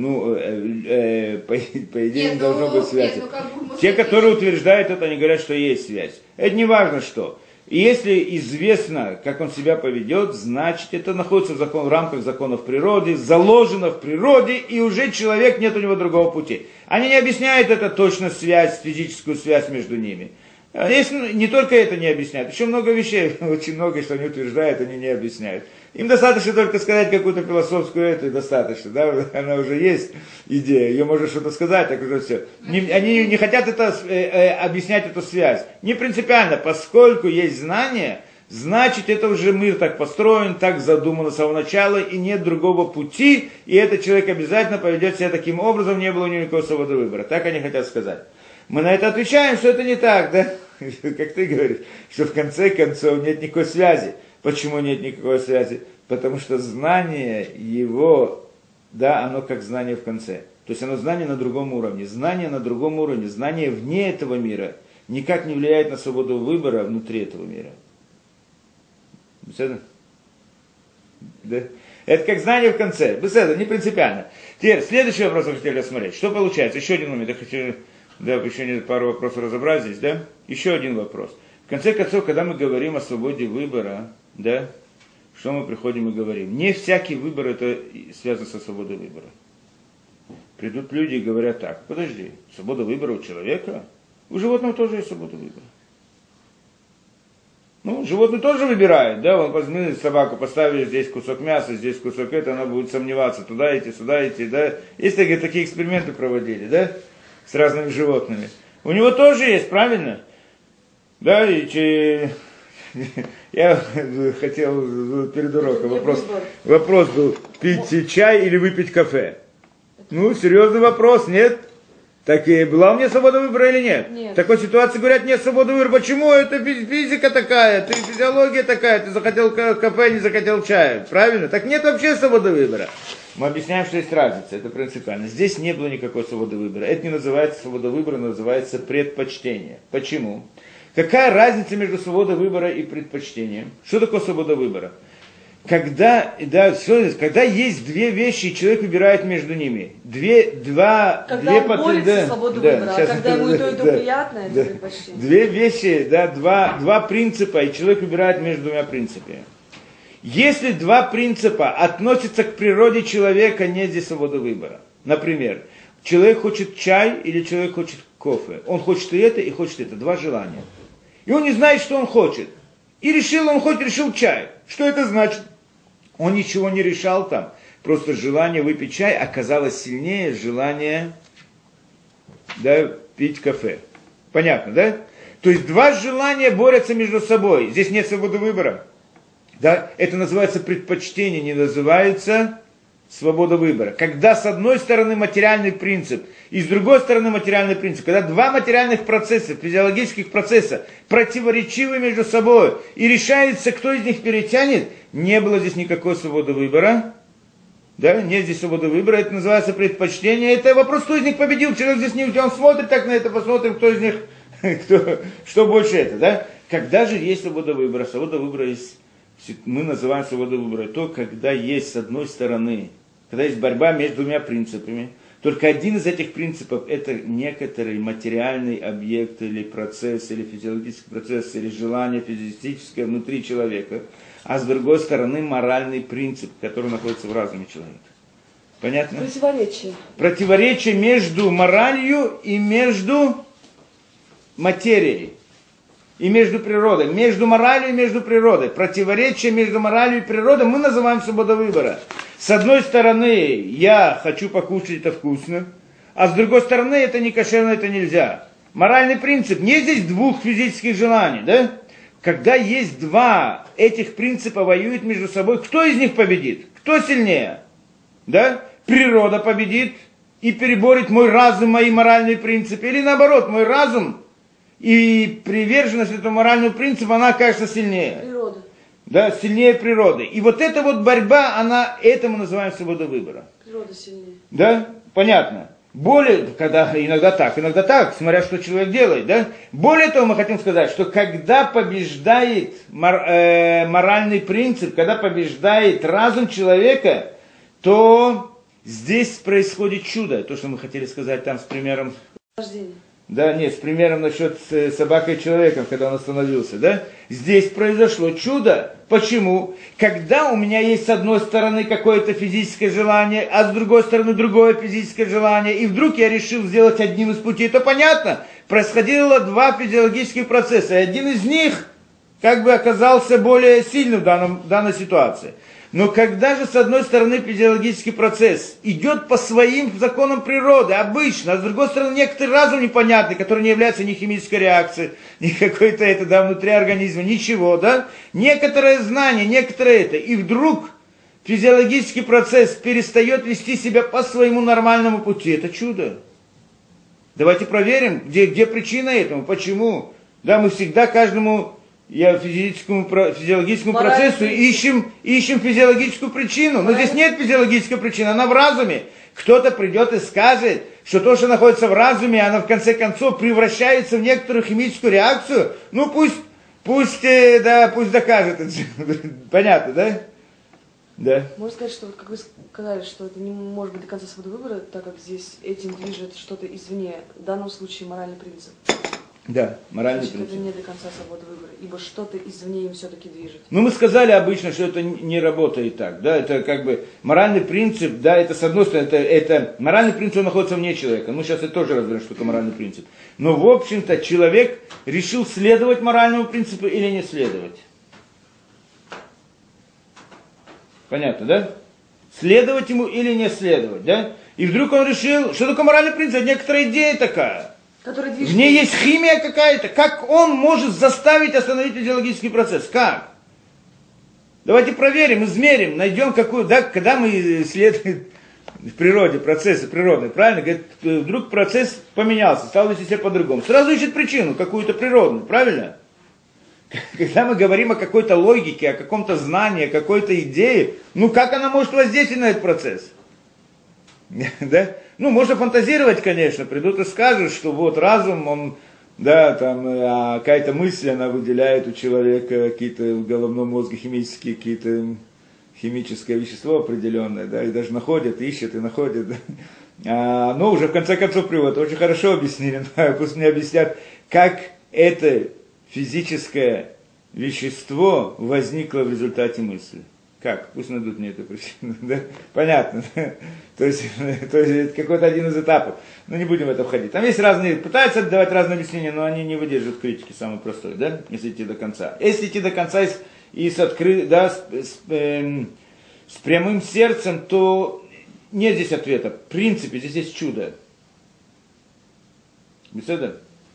по идее не должно быть связи. Те, которые утверждают это, они говорят, что есть связь. Это не важно что. И если известно, как он себя поведет, значит, это находится в рамках законов природы, заложено в природе, и уже человек, нет у него другого пути. Они не объясняют это точно связь, физическую связь между ними. Если не только это не объясняют, еще много вещей, очень много, что они утверждают, они не объясняют. Им достаточно только сказать какую-то философскую эту, достаточно, да, она уже есть идея, ее можно что-то сказать, так уже все. Они не хотят объяснять эту связь. Не принципиально, поскольку есть знание, значит это уже мир так построен, так задумано с самого начала, и нет другого пути, и этот человек обязательно поведет себя таким образом, не было у него никакого свободы выбора. Так они хотят сказать. Мы на это отвечаем, что это не так, да? Как ты говоришь, что в конце концов нет никакой связи. Почему нет никакой связи? Потому что знание его, да, оно как знание в конце. То есть оно знание на другом уровне. Знание на другом уровне, знание вне этого мира никак не влияет на свободу выбора внутри этого мира. Беседа? Да? Это как знание в конце. Беседа, не принципиально. Теперь, следующий вопрос мы хотели рассмотреть. Что получается? Еще один момент. Я хочу, еще пару вопросов разобрать здесь, да? Еще один вопрос. В конце концов, когда мы говорим о свободе выбора, да, что мы приходим и говорим? Не всякий выбор это связан со свободой выбора. Придут люди и говорят так, подожди, свобода выбора у человека, у животного тоже есть свобода выбора. Ну, животное тоже выбирает, да, он возьми собаку, поставишь здесь кусок мяса, здесь кусок это, она будет сомневаться, туда идти, да. Есть такие эксперименты проводили, да, с разными животными. У него тоже есть, правильно? Да, и я хотел перед уроком вопрос был, пить чай или выпить кафе? Ну, серьезный вопрос, нет? Так и была у меня свобода выбора или нет? Нет. В такой ситуации говорят, нет свободы выбора. Почему? Это физика такая, это физиология такая, ты захотел кафе, не захотел чая. Правильно? Так нет вообще свободы выбора. Мы объясняем, что есть разница, это принципиально. Здесь не было никакой свободы выбора. Это не называется свобода выбора, называется предпочтение. Почему? Какая разница между свободой выбора и предпочтением? Что такое свобода выбора? Когда есть две вещи, и человек выбирает между ними. Когда он борется за свободу выбора, а когда ему то приятно, это предпочтение. Две вещи, да, два принципа, и человек выбирает между двумя принципами. Если два принципа относятся к природе человека, нет здесь свободы выбора. Например, человек хочет чай или человек хочет кофе. Он хочет и это, два желания. И он не знает, что он хочет. И решил чай. Что это значит? Он ничего не решал там. Просто желание выпить чай оказалось сильнее желания, да, пить кафе. Понятно, да? То есть два желания борются между собой. Здесь нет свободы выбора. Да? Это называется предпочтение, не называется свобода выбора. Когда с одной стороны материальный принцип, и с другой стороны материальный принцип. Когда два материальных процесса, физиологических процесса, противоречивы между собой, и решается, кто из них перетянет, не было здесь никакой свободы выбора. Да, нет здесь свободы выбора, это называется предпочтение. Это вопрос, кто из них победил. Человек здесь не он смотрит так на это, посмотрим, кто из них, что больше это. Да? Когда же есть свобода выбора? Свобода выбора есть, мы называем свободой выбора то, когда есть с одной стороны, когда есть борьба между двумя принципами. Только один из этих принципов это некоторый материальный объект или процесс, или физиологический процесс, или желание физическое внутри человека. А с другой стороны моральный принцип, который находится в разуме человека. Понятно? Противоречие. Противоречие между моралью и между материей. И между природой. Между моралью и между природой. Противоречие между моралью и природой мы называем свободой выбора. С одной стороны, я хочу покушать, это вкусно. А с другой стороны, это не кошерно, это нельзя. Моральный принцип. Нет здесь двух физических желаний, да? Когда есть два этих принципа воюют между собой, кто из них победит? Кто сильнее? Да? Природа победит и переборет мой разум, мои моральные принципы. Или наоборот, мой разум и приверженность этому моральному принципу, она окажется сильнее. Природа. Да, сильнее природы. И вот эта вот борьба, это мы называем свободой выбора. Природа сильнее. Да? Понятно. Когда иногда так, смотря что человек делает, да? Более того, мы хотим сказать, что когда побеждает моральный принцип, когда побеждает разум человека, то здесь происходит чудо. То, что мы хотели сказать там с примером... Рождение. Да, нет, с примером насчет собакой и человеком, когда он остановился, да? Здесь произошло чудо. Почему? Когда у меня есть с одной стороны какое-то физическое желание, а с другой стороны другое физическое желание, и вдруг я решил сделать одним из путей, это понятно. Происходило два физиологических процесса, и один из них как бы оказался более сильным в данной ситуации. Но когда же с одной стороны физиологический процесс идет по своим законам природы, обычно, а с другой стороны некоторый разум непонятный, который не является ни химической реакцией, ни какой-то внутри организма, ничего, да? Некоторое знание, некоторое это. И вдруг физиологический процесс перестает вести себя по своему нормальному пути. Это чудо. Давайте проверим, где причина этому, почему. Да, мы всегда каждому... физиологическому процессу ищем физиологическую причину. Но здесь нет физиологической причины, она в разуме. Кто-то придет и скажет, что то, что находится в разуме, оно в конце концов превращается в некоторую химическую реакцию. Ну пусть докажет это. Понятно, да? Да. Можно сказать, что, как вы сказали, что это не может быть до конца свободы выбора, так как здесь этим движет что-то извне. В данном случае моральный принцип. Да, моральный принцип. Это не до конца свобода выбора, ибо что-то извне им все-таки движет. Ну, мы сказали обычно, что это не работает так, да, это как бы моральный принцип, да, это с одной стороны, это моральный принцип находится вне человека, мы сейчас это тоже разберем, что такое моральный принцип. Но, в общем-то, человек решил следовать моральному принципу или не следовать. Понятно, да? Следовать ему или не следовать, да? И вдруг он решил, что такое моральный принцип, это некоторая идея такая. В ней есть химия какая-то. Как он может заставить остановить физиологический процесс? Как? Давайте проверим, измерим, найдем какую... Да, когда мы исследуем в природе процессы природные, правильно? Говорит, вдруг процесс поменялся, стал вести себя по-другому. Сразу ищет причину, какую-то природную, правильно? Когда мы говорим о какой-то логике, о каком-то знании, о какой-то идее, ну как она может воздействовать на этот процесс? Да? Ну, можно фантазировать, конечно, придут и скажут, что вот разум, он, да, там, какая-то мысль, она выделяет у человека какие-то в головном мозге химические, какие-то химическое вещество определенное, да, и даже находят, ищут и находят, да. Но уже в конце концов приводят, очень хорошо объяснили, да, пусть мне объяснят, как это физическое вещество возникло в результате мысли. Как? Пусть найдут мне эту причину. Да? Понятно. Да? То есть это какой-то один из этапов. Но не будем в это входить. Там есть разные, пытаются давать разные объяснения, но они не выдерживают критики, самый простой, да? Если идти до конца. Если идти до конца и с прямым сердцем, то нет здесь ответа. В принципе, здесь есть чудо. Беседа?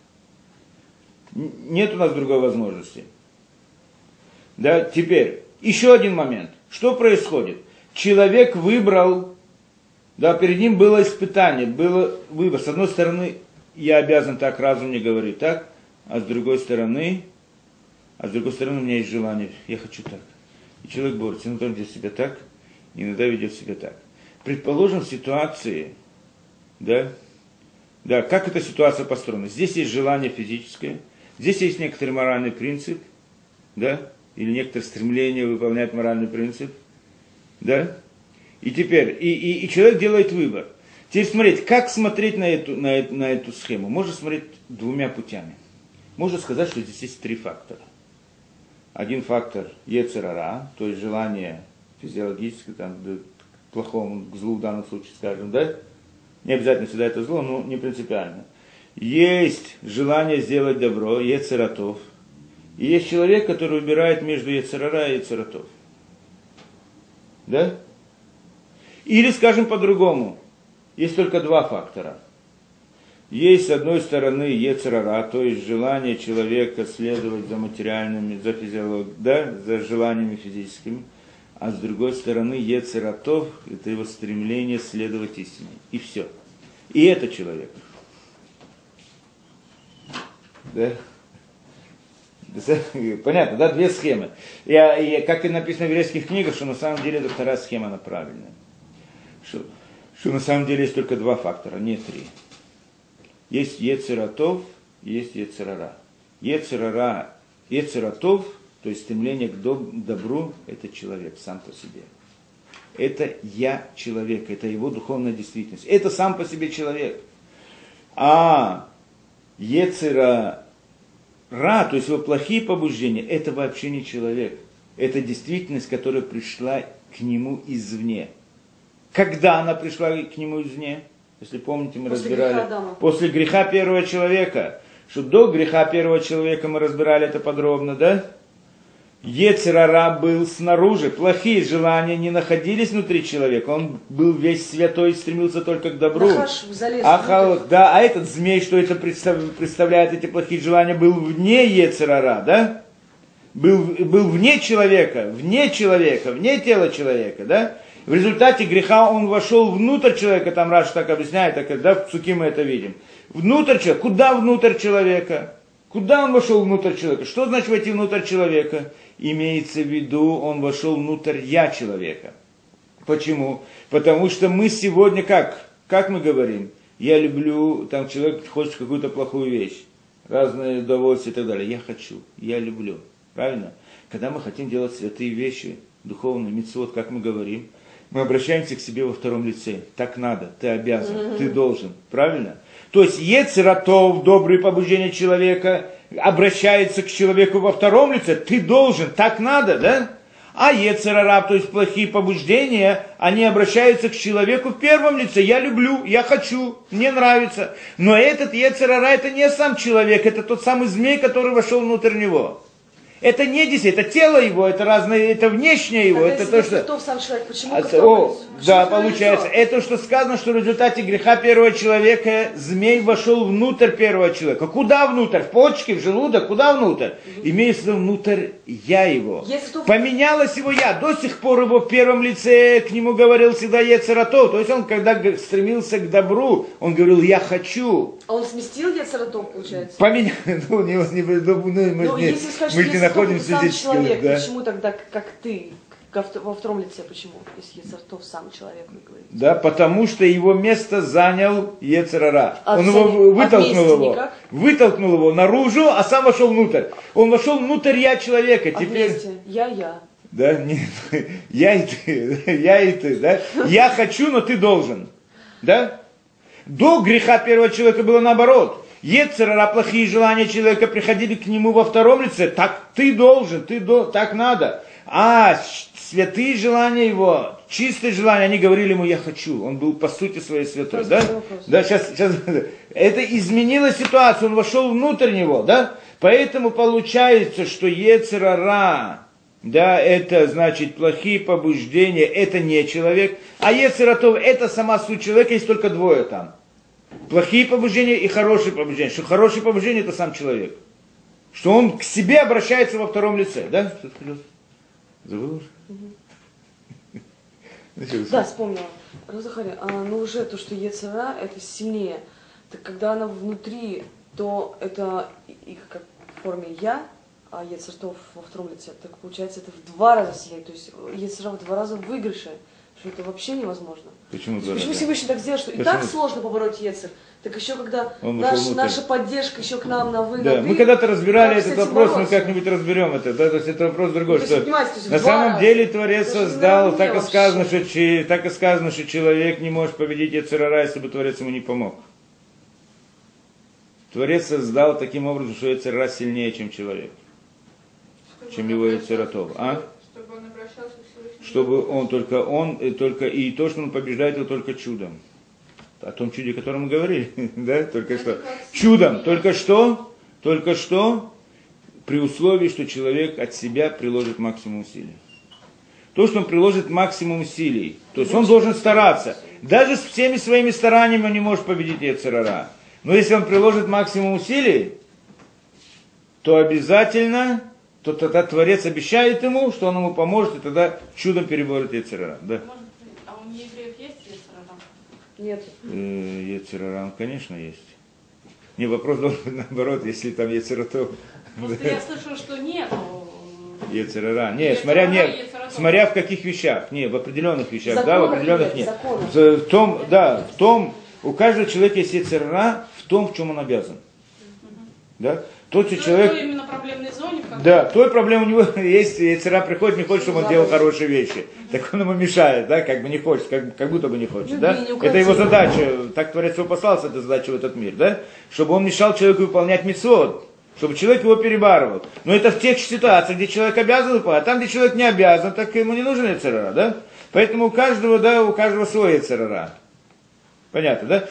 Нет у нас другой возможности. Да, теперь. Еще один момент. Что происходит? человек выбрал, да, перед ним было испытание, было выбор. С одной стороны, я обязан так, разум мне говорит так, а с другой стороны у меня есть желание, я хочу так. И человек борется, иногда ведет себя так, иногда ведет себя так. Предположим, в ситуации, да, как эта ситуация построена? Здесь есть желание физическое, здесь есть некоторый моральный принцип, да, или некоторое стремление выполнять моральный принцип, да, и теперь, и человек делает выбор. Теперь смотреть, как смотреть на эту схему? Можно смотреть двумя путями. Можно сказать, что здесь есть три фактора. Один фактор йецер ара, то есть желание физиологическое, там, к плохому, к злу в данном случае, скажем, да? Не обязательно всегда это зло, но не принципиально. Есть желание сделать добро, йецер атов. И есть человек, который выбирает между йецер ара и йецер атов. Да? Или, скажем по-другому, есть только два фактора. Есть, с одной стороны, йецер ара, то есть желание человека следовать за материальными, за физиологией, да, за желаниями физическими, а с другой стороны, йецер атов, это его стремление следовать истине. И все. И это человек. Да? Понятно, да? Две схемы. Как и написано в еврейских книгах, что на самом деле это вторая схема, она правильная. Что на самом деле есть только два фактора, не три. Есть йецер атов, есть йецер ара. Йецер атов, то есть стремление к добру, это человек сам по себе. Это я человек, это его духовная действительность. Это сам по себе человек. А йецер ара, то есть его плохие побуждения, это вообще не человек. Это действительность, которая пришла к нему извне. Когда она пришла к нему извне? Если помните, мы разбирали после греха первого человека, что до греха первого человека мы разбирали это подробно, да? Йецер ара был снаружи, плохие желания не находились внутри человека, он был весь святой, стремился только к добру. А этот змей, что это представляет, эти плохие желания, был вне йецер ара, да? Был вне человека, вне тела человека, да? В результате греха он вошел внутрь человека, там Раши так объясняет, так, да, в Псуки мы это видим. Внутрь человека. Куда внутрь человека? Куда он вошел внутрь человека? Что значит войти внутрь человека? Имеется в виду, он вошел внутрь я человека. Почему? Потому что мы сегодня как мы говорим? Я люблю, там человек хочет какую-то плохую вещь, разные удовольствия и так далее. Я хочу, я люблю. Правильно? Когда мы хотим делать святые вещи, духовные мицвот, как мы говорим, мы обращаемся к себе во втором лице. Так надо, ты обязан, ты должен. Правильно? То есть йецер атов, добрые побуждения человека, обращается к человеку во втором лице. Ты должен, так надо, да? А йецер ара, то есть плохие побуждения, они обращаются к человеку в первом лице. Я люблю, я хочу, мне нравится. Но этот йецер ара, это не сам человек, это тот самый змей, который вошел внутрь него. Это не действие, это тело его, это разное, это внешнее его. Это то, что... Кто сам человек? Почему? Да, получается. Это что сказано, что в результате греха первого человека змей вошел внутрь первого человека. Куда внутрь? В почки, в желудок? Куда внутрь? Имеется в виду внутрь я его. Поменялось его я. До сих пор его в первом лице к нему говорил всегда йецер атов. То есть он, когда стремился к добру, он говорил, я хочу. А он сместил йецер атов, получается? Поменял. Мы не находимся здесь. Человек, да? Почему тогда, как ты, во втором лице, почему? Если йецер атов сам человек, вы говорите. Да, потому что его место занял йецер ара. Он его вытолкнул его наружу, а сам вошел внутрь. Он вошел внутрь я человека. Теперь... Я. Да, нет, я и ты, да? Я хочу, но ты должен. Да? До греха первого человека было наоборот. Йецер ара, плохие желания человека приходили к нему во втором лице. Так ты должен, так надо. А святые желания его, чистые желания, они говорили ему, я хочу. Он был по сути своей святой. Да? Да, сейчас. Это изменило ситуацию, он вошел внутрь него. Да? Поэтому получается, что йецер ара, да, это значит плохие побуждения, это не человек. А йецер атов, это сама суть человека, есть только двое там. Плохие побуждения и хорошие побуждения. Что хорошие побуждения это сам человек. Что он к себе обращается во втором лице. Да? Что ты забыл уже? Да, вспомнила. Розахари, ну уже то, что Ецера это сильнее, так когда она внутри, то это и как в форме я, а Ецертов во втором лице, так получается это в 2 раза сильнее, то есть Ецера в 2 раза выигрыше, что это вообще невозможно. Почему Всевышний так сделал, что и так сложно побороть Ецер, так еще когда наша поддержка еще к нам на вы. Да, мы когда-то разбирали этот вопрос, мы как-нибудь разберем это, да, то есть это вопрос другой, что на самом деле Творец создал, так и сказано, что человек не может победить Йецер ара, если бы Творец ему не помог. Творец создал таким образом, что Йецер ара сильнее, чем человек, чем его Йецер ара. Чтобы он обращался к Всевышнему. Чтобы только и то, что он побеждает его только чудом. О том чуде, о котором мы говорили, да, только что. Чудом, только что, при условии, что человек от себя приложит максимум усилий. То, что он приложит максимум усилий, то есть он должен стараться. Даже с всеми своими стараниями он не может победить Йецер ара. Но если он приложит максимум усилий, то обязательно, то тогда Творец обещает ему, что он ему поможет, и тогда чудом переборет Йецер ара. Да. А у евреев есть Йецер ара? Нет. Йецер ара, конечно, есть. Не, вопрос должен быть наоборот, если там Йецер ара, то... Просто я слышала, что нет. Йецер ара. Нет, смотря в каких вещах. Не, в определенных вещах, законов, да, в определенных нет. В том, у каждого человека есть Йецер ара в том, в чем он обязан. Да? Тот человек... В той именно проблемной зоне? Да, той проблема у него есть, Йецер ара приходит, не хочет, чтобы он делал хорошие вещи. Так он ему мешает, да, как бы не хочет, как будто бы не хочет, да? Это его задача, так Творец его послал, это задача в этот мир, да? Чтобы он мешал человеку выполнять мицвот, чтобы человек его перебарывал. Но это в тех ситуациях, где человек обязан выполнять, а там, где человек не обязан, так ему не нужен Йецер ара, да? Поэтому у каждого свой Йецер ара. Понятно, да?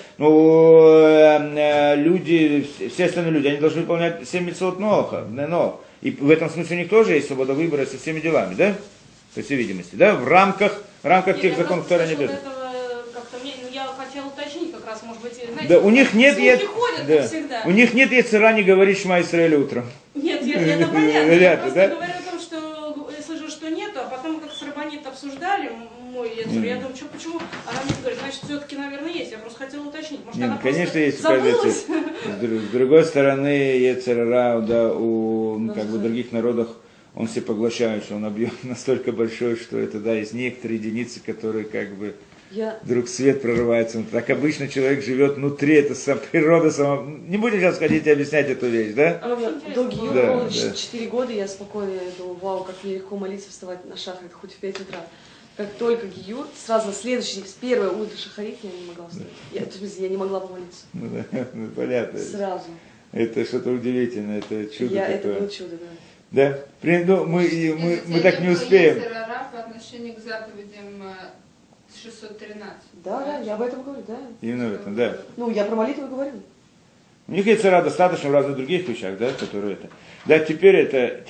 Люди, все остальные люди, они должны выполнять 7 мицвот но. И в этом смысле у них тоже есть свобода выбора со всеми делами, да? По всей видимости, да? В рамках тех законов, которые они обязаны. Я хотела уточнить как раз, может быть, знаете, да, у них нет всегда. У них нет Йецер ара не говорить Шма Исраэль утром. Нет, это понятно. Я просто да? говорю о том, что я слышу, что нету, а потом как с Рабанит обсуждали мой Йецер, я думаю, почему? Она мне говорит, значит, все-таки, наверное, есть. Я просто хотела уточнить. Может, нет, она конечно, есть. забылась? С другой стороны, Йецер ара, да, у других народах он все поглощает, что он объем настолько большой, что это, да, есть некоторые единицы, которые вдруг свет прорывается. Так обычно человек живет внутри, это природа сама. Не будем сейчас ходить и объяснять эту вещь, да? Долгие 4 года я спокойно думала, вау, как мне легко молиться, вставать на шахрит, хоть в 5 утра. Как только Гиюр, сразу на следующий, с первое утро шахарит я не могла встать. Я не могла помолиться. Понятно. Сразу. Это что-то удивительное, это чудо такое. Это было чудо, да. Да? Мы так не успеем. Йецер ара по отношению к заповедям 613. Да, я об этом говорю, да. Именно в этом, да. Я про молитву говорю. У них Йецер ара достаточно в разных других вещах, да, которые это. Да, теперь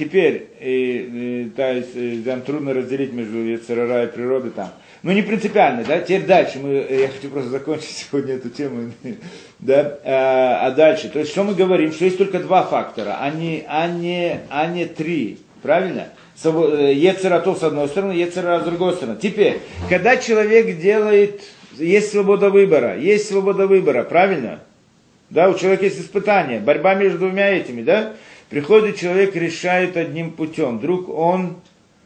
там трудно разделить между Йецер ара и природой там. Не принципиально, да, теперь дальше, я хочу просто закончить сегодня эту тему, да, а дальше, то есть что мы говорим, что есть только 2 фактора, а не 3, правильно? Йецер ара с одной стороны, Йецер ара с другой стороны. Теперь, когда человек есть свобода выбора, правильно? Да, у человека есть испытание, борьба между двумя этими, да? Приходит человек, решает одним путем. Вдруг он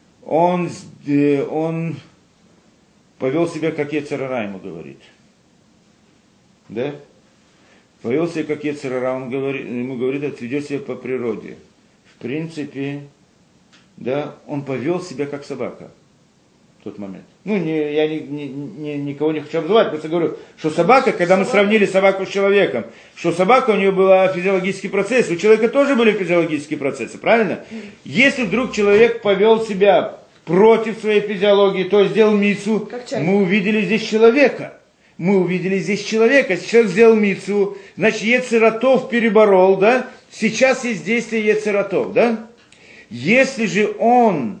повел себя, как Йецер ара ему говорит. Да? Повел себя, как Йецер ара, ему говорит, отведет себя по природе. В принципе, да, он повел себя, как собака в тот момент. Я никого не хочу обзывать, просто говорю, что собака, когда мы сравнили собаку с человеком, что собака, у нее был физиологический процесс, у человека тоже были физиологические процессы, правильно? Если вдруг человек повел себя против своей физиологии, то есть сделал мицву, мы увидели здесь человека. Если человек сделал мицву, значит Йецер ара переборол, да? Сейчас есть действие Йецер ара, да? Если же он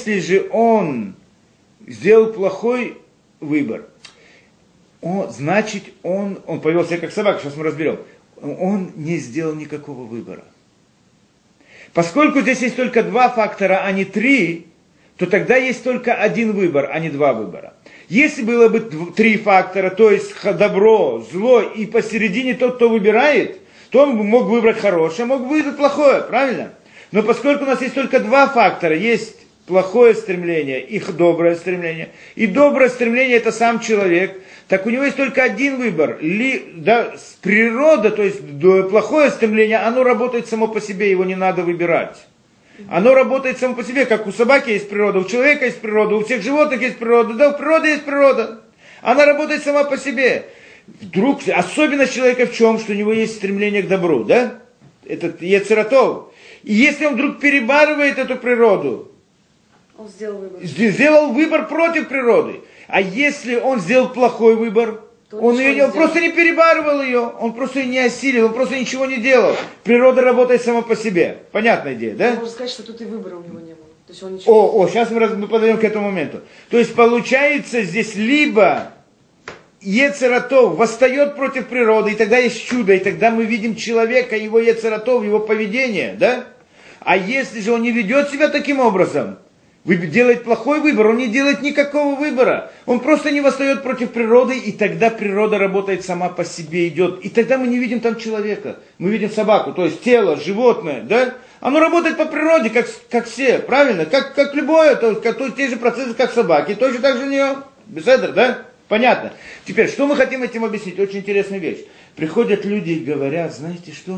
сделал плохой выбор, значит он повел себя как собака, сейчас мы разберем. Он не сделал никакого выбора. Поскольку здесь есть только 2 фактора, а не 3, то тогда есть только 1 выбор, а не 2 выбора. Если было бы три фактора, то есть добро, зло и посередине тот, кто выбирает, то он мог выбрать хорошее, мог выбрать плохое, правильно? Но поскольку у нас есть только два фактора, есть плохое стремление и доброе стремление, и доброе стремление это сам человек, так у него есть только один выбор. Природа, то есть плохое стремление, оно работает само по себе, его не надо выбирать. Оно работает само по себе, как у собаки есть природа, у человека есть природа, у всех животных есть природа, да, у природы есть природа. Она работает сама по себе. Вдруг, особенность человека в чем? Что у него есть стремление к добру, да? Это Ецер-Тов. И если он вдруг перебарывает эту природу, Он сделал выбор против природы. А если он сделал плохой выбор, он просто не перебарывал ее, он просто ее не осилил, он просто ничего не делал. Природа работает сама по себе. Понятная идея, да? Можно сказать, что тут и выбора у него не было. То есть он ничего... Сейчас мы подойдем к этому моменту. То есть получается здесь либо Ецер-Тов восстает против природы, и тогда есть чудо, и тогда мы видим человека, его Ецер-Тов, его поведение, да? А если же он не ведет себя таким образом, делает плохой выбор, он не делает никакого выбора. Он просто не восстает против природы, и тогда природа работает сама по себе, идет. И тогда мы не видим там человека. Мы видим собаку, то есть тело, животное, да? Оно работает по природе, как все, правильно? Как любое, то есть те же процессы, как собаки. Точно так же у нее. Беседер, да? Понятно. Теперь, что мы хотим этим объяснить? Очень интересная вещь. Приходят люди и говорят, знаете что?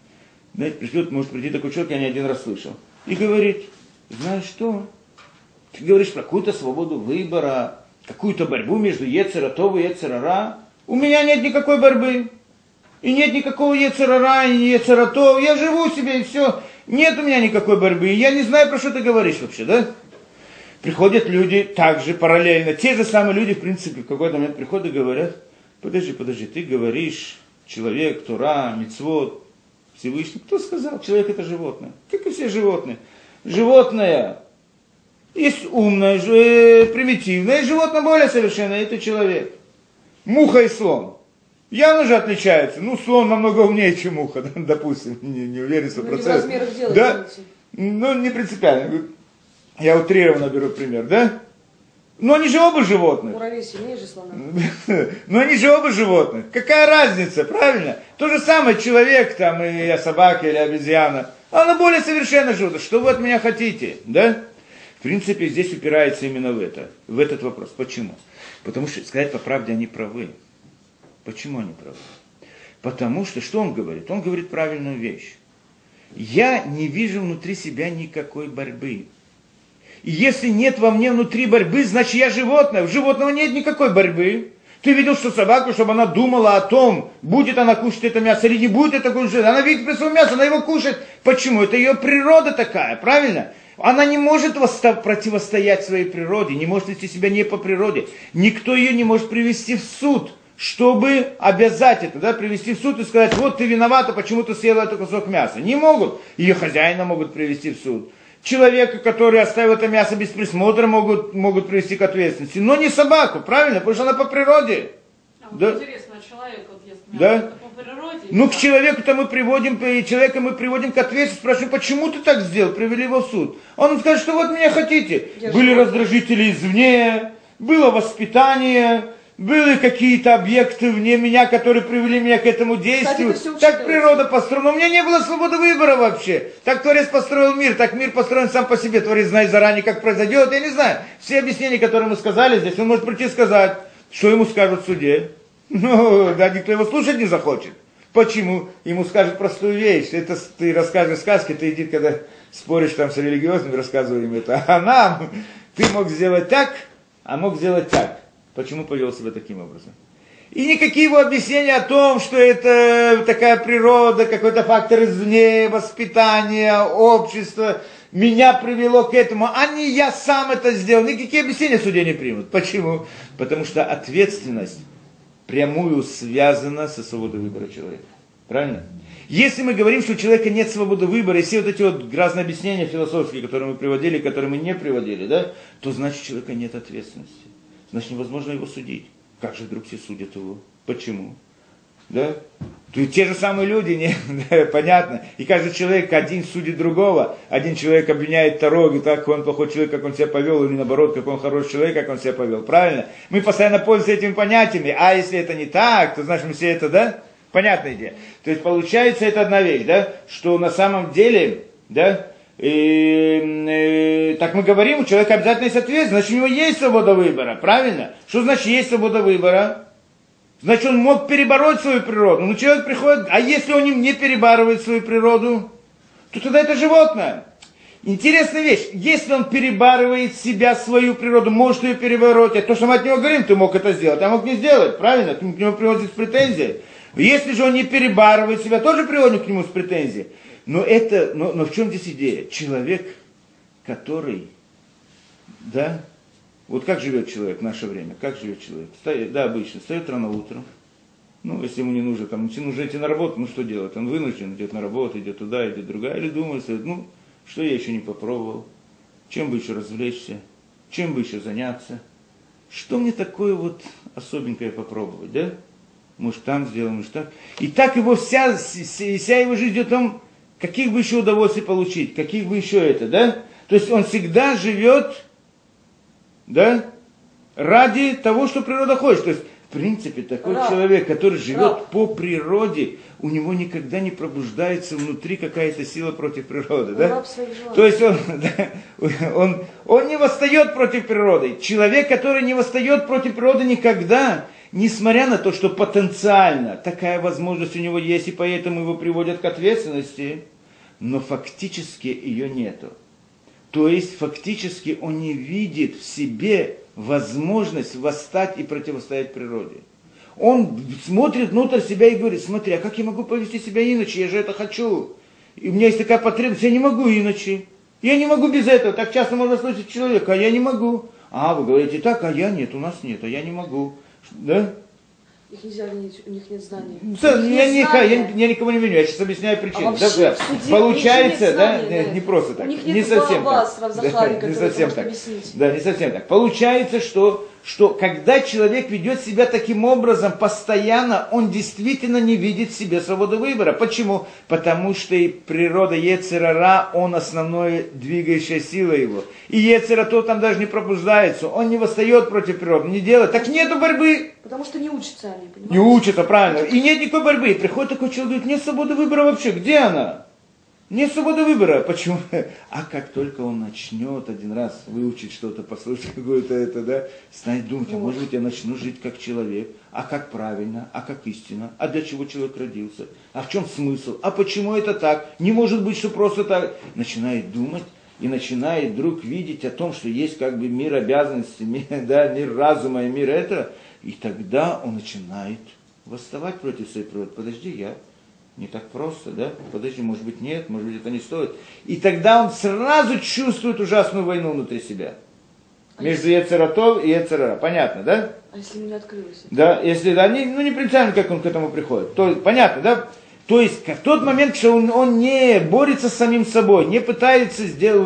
Может прийти такой человек, я не один раз слышал. И говорит, знаешь что? Ты говоришь про какую-то свободу выбора, какую-то борьбу между Ецер-Тов и Ецер-Ра. У меня нет никакой борьбы. И нет никакого Ецер-Ра, и Ецер-Тов. Я живу себе, и все. Нет у меня никакой борьбы. Я не знаю, про что ты говоришь вообще, да? Приходят люди также параллельно. Те же самые люди, в принципе, в какой-то момент приходят и говорят, подожди, ты говоришь, человек, Тора, Мицвот, Всевышний. Кто сказал? Человек это животное. Как и все животные. Животное есть умное, примитивное, и животное более совершенное, это человек. Муха и слон. Явно же отличаются. Слон намного умнее, чем муха, допустим. Не уверен, 100%. Не в размерах дела, да? Не принципиально. Я утрированно беру пример, да? Но они же оба животных. Муравей сильнее же слона. Но они же оба животных. Какая разница, правильно? То же самое человек, там, и собака или обезьяна. Она более совершенно животное. Что вы от меня хотите, да? В принципе, здесь упирается именно в этот вопрос. Почему? Потому что, сказать по правде, они правы. Почему они правы? Потому что он говорит? Он говорит правильную вещь. Я не вижу внутри себя никакой борьбы. И если нет во мне внутри борьбы, значит я животное. У животного нет никакой борьбы. Ты видел, что собаку, чтобы она думала о том, будет она кушать это мясо или не будет это кушать. Она видит при своем мясе, она его кушает. Почему? Это ее природа такая, правильно? Она не может противостоять своей природе, не может вести себя не по природе. Никто ее не может привести в суд, чтобы обязать это, да, привести в суд и сказать, вот ты виновата, почему ты съела этот кусок мяса. Не могут. Ее хозяина могут привести в суд. Человека, который оставил это мясо без присмотра, могут привести к ответственности. Но не собаку, правильно? Потому что она по природе. Да? Интересно, человек вот ест мясо, да? Это по природе? К человеку-то человека мы приводим к ответственности, спрашиваем, почему ты так сделал, привели его в суд. Он скажет, что вот меня хотите. Были раздражители извне, было воспитание, были какие-то объекты вне меня, которые привели меня к этому действию. Кстати, так природа построена. У меня не было свободы выбора вообще. Так Творец построил мир, так мир построен сам по себе. Творец знает заранее, как произойдет. Я не знаю. Все объяснения, которые мы сказали здесь, он может прийти и сказать, что ему скажут в суде. Никто его слушать не захочет. Почему? Ему скажут простую вещь. Это ты расскажешь сказки, ты иди, когда споришь там с религиозными, рассказывай им это. А нам ты мог сделать так, а мог сделать так. Почему повел себя таким образом? И никакие его объяснения о том, что это такая природа, какой-то фактор извне, воспитание, общество, меня привело к этому, а не я сам это сделал. Никакие объяснения в суде не примут. Почему? Потому что ответственность прямую связана со свободой выбора человека. Правильно? Если мы говорим, что у человека нет свободы выбора, и все вот эти вот разные объяснения философские, которые мы приводили, которые мы не приводили, да, то значит у человека нет ответственности. Значит невозможно его судить. Как же вдруг все судят его? Почему? Да? Тут те же самые люди, не, понятно. И каждый человек один судит другого. Один человек обвиняет второго, говорит, как он плохой человек, как он себя повел, или наоборот, как он хороший человек, как он себя повел. Правильно? Мы постоянно пользуемся этими понятиями. А если это не так, то значит мы все это, да? Понятная идея. То есть получается это одна вещь, да? Что на самом деле, да? Так мы говорим, у человека обязательно есть ответственность, значит у него есть свобода выбора. Правильно? Что значит есть свобода выбора? Значит, он мог перебороть свою природу. Но человек приходит, а если он не перебарывает свою природу, то тогда это животное. Интересная вещь. Если он перебарывает себя, свою природу, может ее перебороть. А то, что мы от него говорим, ты мог это сделать, а мог не сделать. Правильно? К нему приводит с претензией. Если же он не перебарывает себя, тоже приводит к нему с претензией. Но в чем здесь идея? Человек, который, да, вот как живет человек в наше время? Как живет человек? Обычно встает рано утром. Ну, если ему не нужно, нужно идти на работу, ну что делать? Он вынужден, идет на работу, идет туда, идет другая. Или думает, что я еще не попробовал? Чем бы еще развлечься? Чем бы еще заняться? Что мне такое вот особенькое попробовать, да? Может там сделаем, может так. И так его вся его жизнь идет о том, каких бы еще удовольствий получить, каких бы еще это, да? То есть он всегда живет, да, ради того, что природа хочет. То есть, в принципе, такой человек, который живет по природе, у него никогда не пробуждается внутри какая-то сила против природы, да? То есть он не восстает против природы. Человек, который не восстает против природы никогда, несмотря на то, что потенциально такая возможность у него есть, и поэтому его приводят к ответственности, но фактически ее нету. То есть фактически он не видит в себе возможность восстать и противостоять природе. Он смотрит внутрь себя и говорит, смотри, а как я могу повести себя иначе, я же это хочу. И у меня есть такая потребность, я не могу иначе. Я не могу без этого. Так часто можно слышать человека, а я не могу. А, вы говорите так, а я нет, у нас нет, а я не могу. Да? Их нельзя винить, у них нет знаний. Я никого не виню, я сейчас объясняю причину. Да, получается, да, не просто так. Не совсем так. Не совсем так. Да, не совсем так. Получается, что когда человек ведет себя таким образом постоянно, он действительно не видит в себе свободы выбора. Почему? Потому что и природа Йецер ара, он основная двигающая сила его. И Йецер ара там даже не пробуждается, он не восстает против природы, не делает. Так нету борьбы. Потому что не учатся они, понимаете? Не учатся, правильно. И нет никакой борьбы. И приходит такой человек, говорит, нет свободы выбора вообще. Где она? Нет свободы выбора. Почему? А как только он начнет один раз выучить что-то, послушать какое-то это, да, станет думать, а может быть я начну жить как человек, а как правильно, а как истина, а для чего человек родился, а в чем смысл, а почему это так, не может быть, что просто так. Начинает думать и начинает вдруг видеть о том, что есть как бы мир обязанностей, мир разума и мир этого, и тогда он начинает восставать против своей природы. Подожди, я не так просто, да? Подожди, может быть нет, может быть это не стоит. И тогда он сразу чувствует ужасную войну внутри себя. Между Йецер ара и Йецер ара. Понятно, да? А если ему не открылось? Да, если да, не принципиально, как он к этому приходит. То, понятно, да? То есть, в тот момент, что он не борется с самим собой, не пытается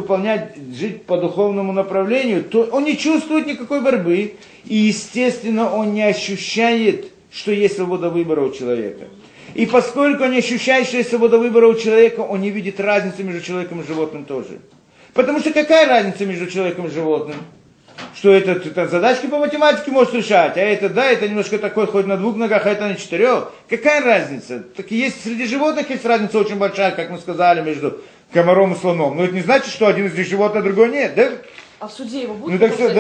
жить по духовному направлению, то он не чувствует никакой борьбы. И, естественно, он не ощущает, что есть свобода выбора у человека. И поскольку он не ощущает, что есть свобода выбора у человека, он не видит разницы между человеком и животным тоже. Потому что какая разница между человеком и животным? Что это задачки по математике может решать, а это немножко такой ходит на двух ногах, а это на четырех. Какая разница? Так и есть среди животных есть разница очень большая, как мы сказали, между комаром и слоном. Но это не значит, что один из них животных, а другой нет, да? А в суде его будут? Ну так что,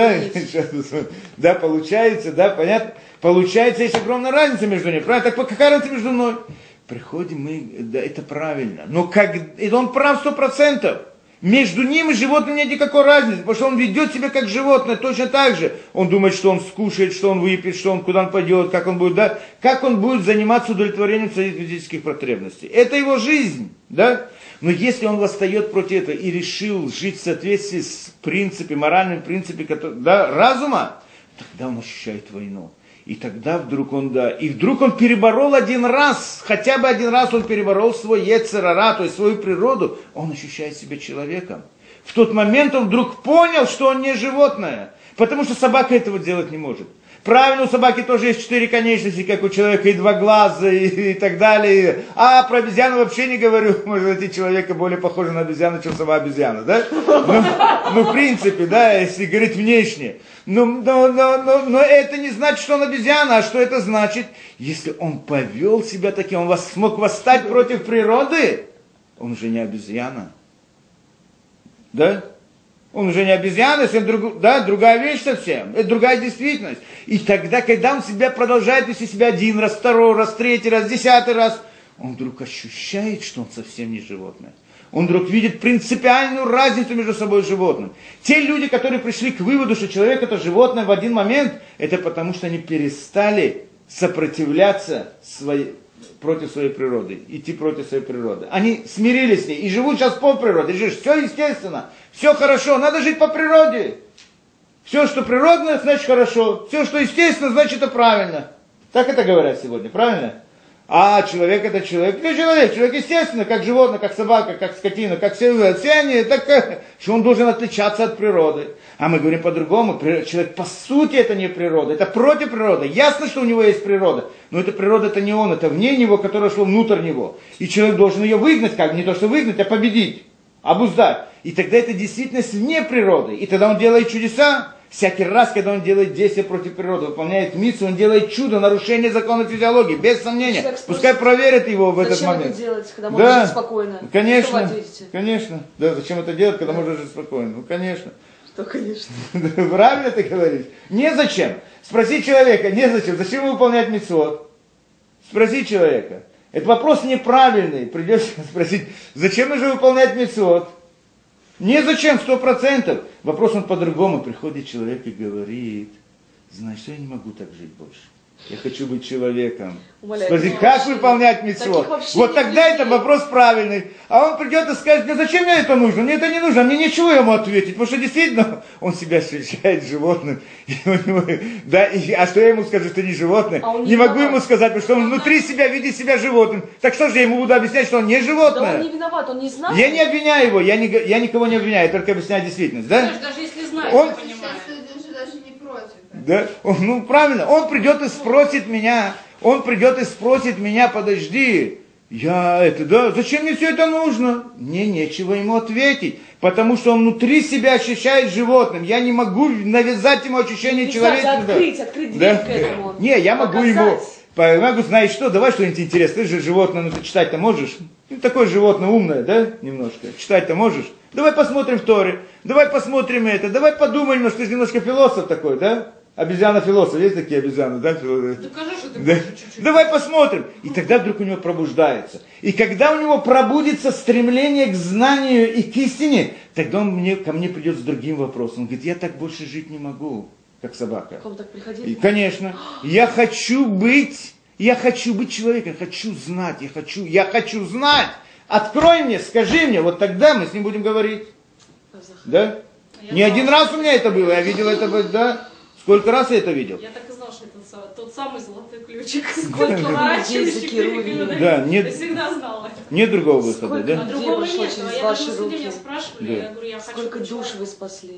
да, получается, да, понятно. Получается, есть огромная разница между ними. Правильно? Так какая разница между мной? Приходим мы, да, это правильно. Но он прав 100%. Между ним и животным нет никакой разницы, потому что он ведет себя как животное точно так же. Он думает, что он скушает, что он выпьет, куда он пойдет, как он будет, да? Как он будет заниматься удовлетворением своих физических потребностей. Это его жизнь, да? Но если он восстает против этого и решил жить в соответствии с принципами, моральным принципами, да, разума, тогда он ощущает войну. И тогда вдруг он переборол один раз, хотя бы один раз он переборол свой Йецер ара, то есть свою природу, он ощущает себя человеком. В тот момент он вдруг понял, что он не животное, потому что собака этого делать не может. Правильно, у собаки тоже есть 4 конечности, как у человека, и 2 глаза, и так далее. А про обезьяну вообще не говорю. Может быть, человека более похожи на обезьяну, чем сама обезьяна, да? Ну, в принципе, да, если говорить внешне. Но это не значит, что он обезьяна, а что это значит? Если он повел себя таким, он смог восстать против природы, он уже не обезьяна. Да? Он уже не обезьяна, если другая вещь совсем. Это другая действительность. И тогда, когда он себя продолжает вести себя 1 раз, 2 раз, 3 раз, 10 раз, он вдруг ощущает, что он совсем не животное. Он вдруг видит принципиальную разницу между собой и животным. Те люди, которые пришли к выводу, что человек это животное в один момент, это потому, что они перестали сопротивляться против своей природы, идти против своей природы. Они смирились с ней и живут сейчас по природе. Все естественно, все хорошо, надо жить по природе. Все, что природное, значит хорошо. Все, что естественно, значит это правильно. Так это говорят сегодня, правильно? А человек это человек. Ну, человек естественно, как животное, как собака, как скотина, как все они, так что он должен отличаться от природы. А мы говорим по-другому. Человек по сути это не природа, это против природы. Ясно, что у него есть природа, но эта природа это не он, это вне него, которая шла внутрь него. И человек должен ее выгнать, как не то что выгнать, а победить, обуздать. И тогда это действительность вне природы. И тогда он делает чудеса. Всякий раз, когда он делает действие против природы, выполняет миссию, он делает чудо, нарушение закона физиологии, без сомнения. Пускай проверят его в этот момент. Зачем это делать, когда можно жить спокойно? Конечно, конечно. Да, зачем это делать, когда можно жить спокойно? Ну, конечно. Что, конечно. Правильно ты говоришь? Незачем. Спроси человека, незачем. Зачем выполнять мицвот? Спроси человека. Это вопрос неправильный. Придется спросить, зачем же выполнять мицвот? Незачем, 100%. Вопрос он по-другому. Приходит человек и говорит, знаешь, я не могу так жить больше. Я хочу быть человеком. Скажи, как выполнять мицвот? Вот тогда это вопрос правильный. А он придет и скажет, ну зачем мне это нужно? Мне это не нужно, мне ничего ему ответить. Потому что действительно он себя ощущает животным. А что я ему скажу, что не животное? Не могу ему сказать, потому что он внутри себя видит себя животным. Так что же я ему буду объяснять, что он не животное? Да он не виноват, он не знает. Я не обвиняю его, я никого не обвиняю, я только объясняю действительность. Да? Даже если знает, он... не понимает. Даже не против. Да? Ну, правильно, он придет и спросит меня, подожди, зачем мне все это нужно? Мне нечего ему ответить, потому что он внутри себя ощущает животным, я не могу навязать ему ощущение человека. Открыть дверь к этому. Не, я могу ему, знаешь что, давай что-нибудь интересное, ты же животное, ну ты читать-то можешь? Ну, такое животное умное, да, немножко, читать-то можешь? Давай посмотрим в Торе, давай посмотрим это, давай подумаем, что ты же немножко философ такой, да? Обезьяна-философ, есть такие обезьяны, да? Докажи, что ты да. чуть-чуть. Давай посмотрим. И тогда вдруг у него пробуждается. И когда у него пробудится стремление к знанию и к истине, тогда он ко мне придет с другим вопросом. Он говорит, я так больше жить не могу, как собака. К вам так приходили? И, конечно, я хочу быть человеком, я хочу знать. Открой мне, скажи мне, вот тогда мы с ним будем говорить. Да? Не один раз у меня это было, я видел это, да? Сколько раз я это видел? Я так и знал, что это тот самый золотой ключик. Сколько раз людей закирули. Да, я всегда знала. Нет другого выхода, да? А другого нет. Я даже на суде меня спрашивали, я говорю, я хочу. Сколько душ вы спасли?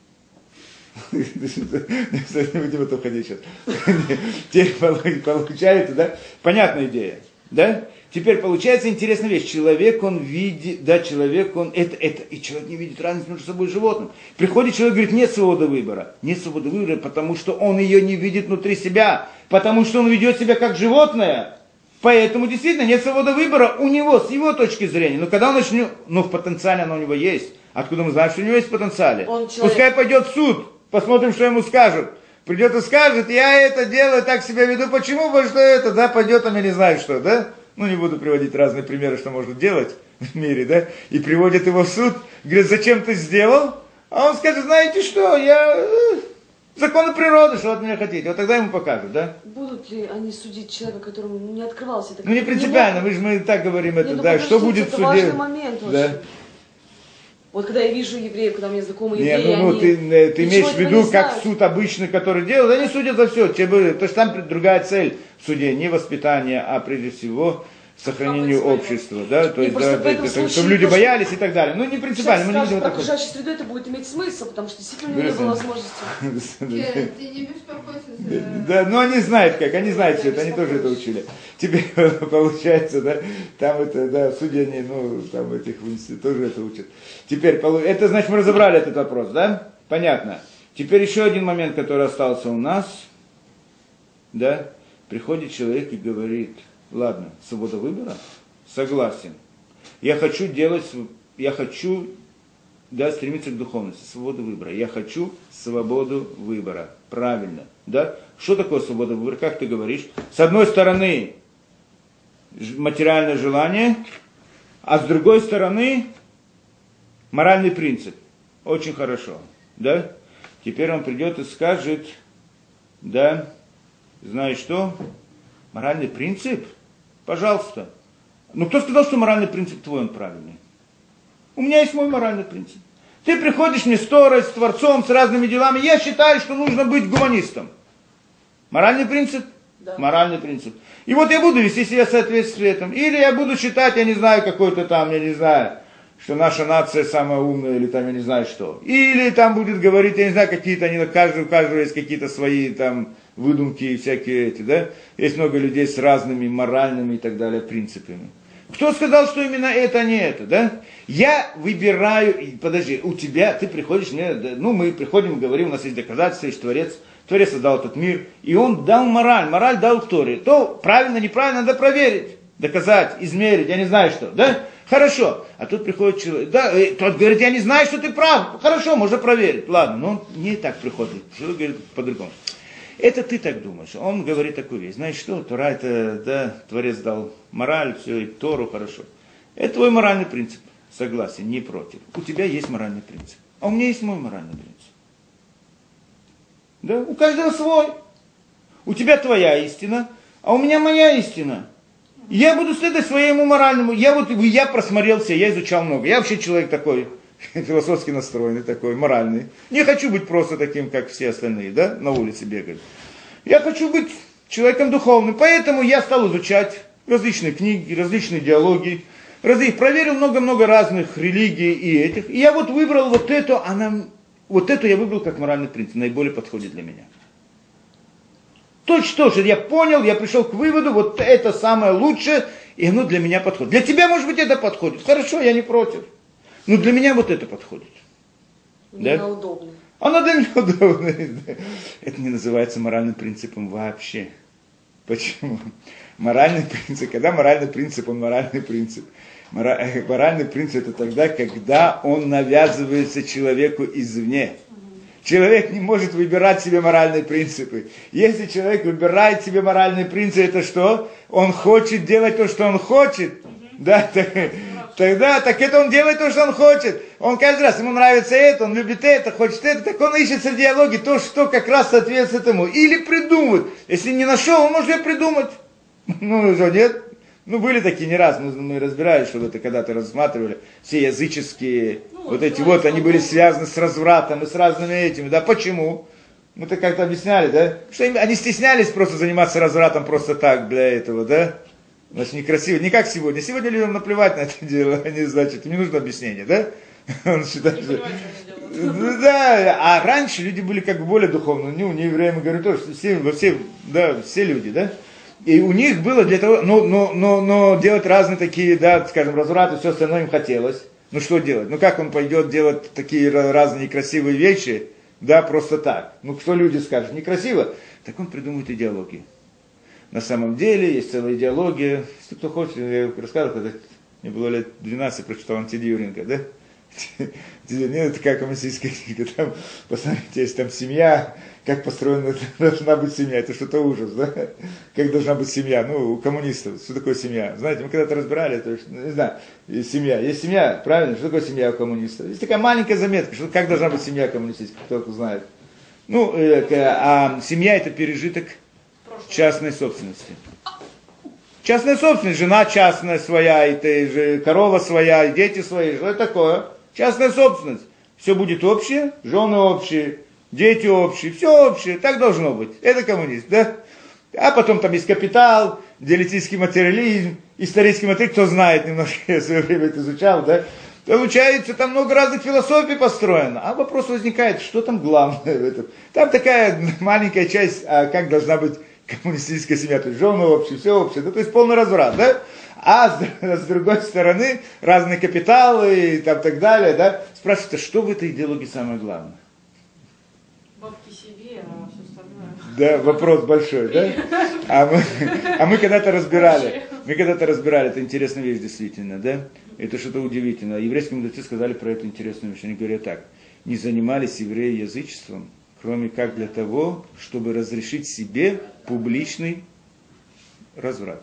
Не будем это уходить сейчас. Теперь получается, да? Понятная идея, да? Теперь получается интересная вещь. Человек, он видит, да, и человек не видит разницы между собой и животным. Приходит человек, говорит, нет свободы выбора. Нет свободы выбора, потому что он ее не видит внутри себя. Потому что он ведет себя как животное. Поэтому действительно нет свободы выбора у него, с его точки зрения. Но когда он начнет, в потенциале она у него есть. Откуда мы знаем, что у него есть в потенциале? Пускай пойдет в суд, посмотрим, что ему скажут. Придет и скажет, я это делаю, так себя веду. Почему? Потому что это, да, пойдет, я не знаю что, да? Не буду приводить разные примеры, что можно делать в мире, да? И приводят его в суд, говорят, зачем ты сделал? А он скажет, знаете что, законы природы, что от меня хотите. Вот тогда ему покажут, да? Будут ли они судить человека, которому не открывался? Не принципиально, мы и так говорим это, да, что будет в суде. Это важный момент да. очень. Вот когда я вижу евреев, когда у меня знакомые евреи, ты имеешь в виду, как суд обычный, который делают, они судят за все. То есть там другая цель в суде, не воспитание, а прежде всего сохранению общества, да, то есть, чтобы люди боялись и так далее. Не принципиально, мы не видим такого. Окружающей среду это будет иметь смысл, потому что действительно у меня не было возможности. Ты не беспокойся за Да, но они знают как, они знают все это, они тоже это учили. Теперь получается, да, там это, да, судьи, ну, там этих в институте тоже это учат. Теперь, это значит, мы разобрали этот вопрос, да? Понятно. Теперь еще один момент, который остался у нас, да, приходит человек и говорит, ладно, свобода выбора, согласен. Я хочу, да, стремиться к духовности, свобода выбора. Я хочу свободу выбора. Правильно, да? Что такое свобода выбора? Как ты говоришь? С одной стороны, материальное желание, а с другой стороны, моральный принцип. Очень хорошо, да? Теперь он придет и скажет, да, знаешь что? Моральный принцип? Пожалуйста. Ну, кто сказал, что моральный принцип твой, он правильный? У меня есть мой моральный принцип. Ты приходишь мне с Торой, с Творцом, с разными делами. Я считаю, что нужно быть гуманистом. Моральный принцип? Да. Моральный принцип. И вот я буду вести себя в соответствии с этим. Или я буду считать, я не знаю, какой-то там, я не знаю, что наша нация самая умная, или там, я не знаю что. Или там будет говорить, я не знаю, какие-то, они, у каждого есть какие-то свои там выдумки и всякие эти, да. Есть много людей с разными моральными и так далее принципами. Кто сказал, что именно это, а не это, да? Я выбираю, подожди, у тебя, ты приходишь мне, ну мы приходим и говорим, у нас есть доказательства, есть Творец, Творец создал этот мир, и он дал мораль дал в Торе. То правильно, неправильно, надо проверить, доказать, измерить, я не знаю что, да? Хорошо, а тут приходит человек, да, тот говорит, я не знаю, что ты прав, хорошо, можно проверить, ладно, но он не так приходит, человек говорит по-другому. Это ты так думаешь. Он говорит такую вещь. Знаешь что, Тора это, да, Творец дал мораль, все, и Тору хорошо. Это твой моральный принцип. Согласен, не против. У тебя есть моральный принцип. А у меня есть мой моральный принцип. Да, у каждого свой. У тебя твоя истина, а у меня моя истина. Я буду следовать своему моральному. Я просмотрелся, я изучал много. Я вообще человек такой, философски настроенный такой, моральный. Не хочу быть просто таким, как все остальные, да, на улице бегать. Я хочу быть человеком духовным, поэтому я стал изучать различные книги, различные диалоги, проверил много-много разных религий и этих. И я вот выбрал вот эту, вот эту я выбрал как моральный принцип, наиболее подходит для меня. Точно, что я понял, я пришел к выводу, вот это самое лучшее, и оно для меня подходит. Для тебя, может быть, это подходит. Хорошо, я не против. Но для меня вот это подходит. Мне да? удобно. Оно для меня удобно. Это не называется моральным принципом вообще. Почему? Моральный принцип, когда моральный принцип, он моральный принцип. Моральный принцип это тогда, когда он навязывается человеку извне. Человек не может выбирать себе моральные принципы. Если человек выбирает себе моральные принципы, это что? Он хочет делать то, что он хочет. Да, тогда, так это он делает то, что он хочет. Он каждый раз, ему нравится это, он любит это, хочет это, так он ищет среди диалоги то, что как раз соответствует ему. Или придумывает. Если не нашел, он может ее придумать. Ну, что, нет? Ну, были такие не раз, мы разбирались, что это когда-то рассматривали, все языческие, вот эти вот, они были связаны с развратом и с разными этими, да, почему? Мы-то как-то объясняли, да, что они стеснялись просто заниматься развратом просто так для этого, да, значит, некрасиво, не как сегодня, сегодня людям наплевать на это дело, они, значит, не нужно объяснение, да, он считает, что... Да, а раньше люди были как бы более духовные, не евреи, мы говорим тоже, все люди, да, и у них было для того, но делать разные такие, да, скажем, развраты, все остальное им хотелось. Ну что делать? Ну как он пойдет делать такие разные некрасивые вещи, да, просто так? Ну что люди скажут? Некрасиво? Так он придумывает идеологии. На самом деле есть целая идеология. Если кто хочет, я рассказывал, когда мне было лет 12, прочитал Антидиюренко, да? Нет, это как коммунистическая книга, там, посмотрите, есть там семья, как построена должна быть семья, это что-то ужас, да? Как должна быть семья, ну, у коммунистов, что такое семья? Знаете, мы когда-то разбирали, то есть, не знаю, есть семья, правильно, что такое семья у коммунистов? Есть такая маленькая заметка, что как должна быть семья коммунистическая, кто-то знает. Ну, а семья это пережиток частной собственности. Частная собственность, жена частная своя, и корова своя, и дети свои, что это такое? Частная собственность. Все будет общее, жены общие, дети общие, все общее, так должно быть. Это коммунизм, да? А потом там есть капитал, диалектический материализм, исторический материализм, кто знает немножко, я в свое время это изучал, да? Получается, там много разных философий построено. А вопрос возникает, что там главное в этом? Там такая маленькая часть, как должна быть коммунистическая семья. То есть жены общие, все общее. Ну, то есть полный разврат, да? А с другой стороны, разные капиталы и там, так далее, да? Спрашивается, что в этой идеологии самое главное? Бабки себе, а все остальное. Да, вопрос большой, да? А мы когда-то разбирали, это интересная вещь действительно, да? Это что-то удивительное. Еврейские мудрецы сказали про эту интересную вещь. Они говорят так: не занимались евреи язычеством, кроме как для того, чтобы разрешить себе публичный разврат.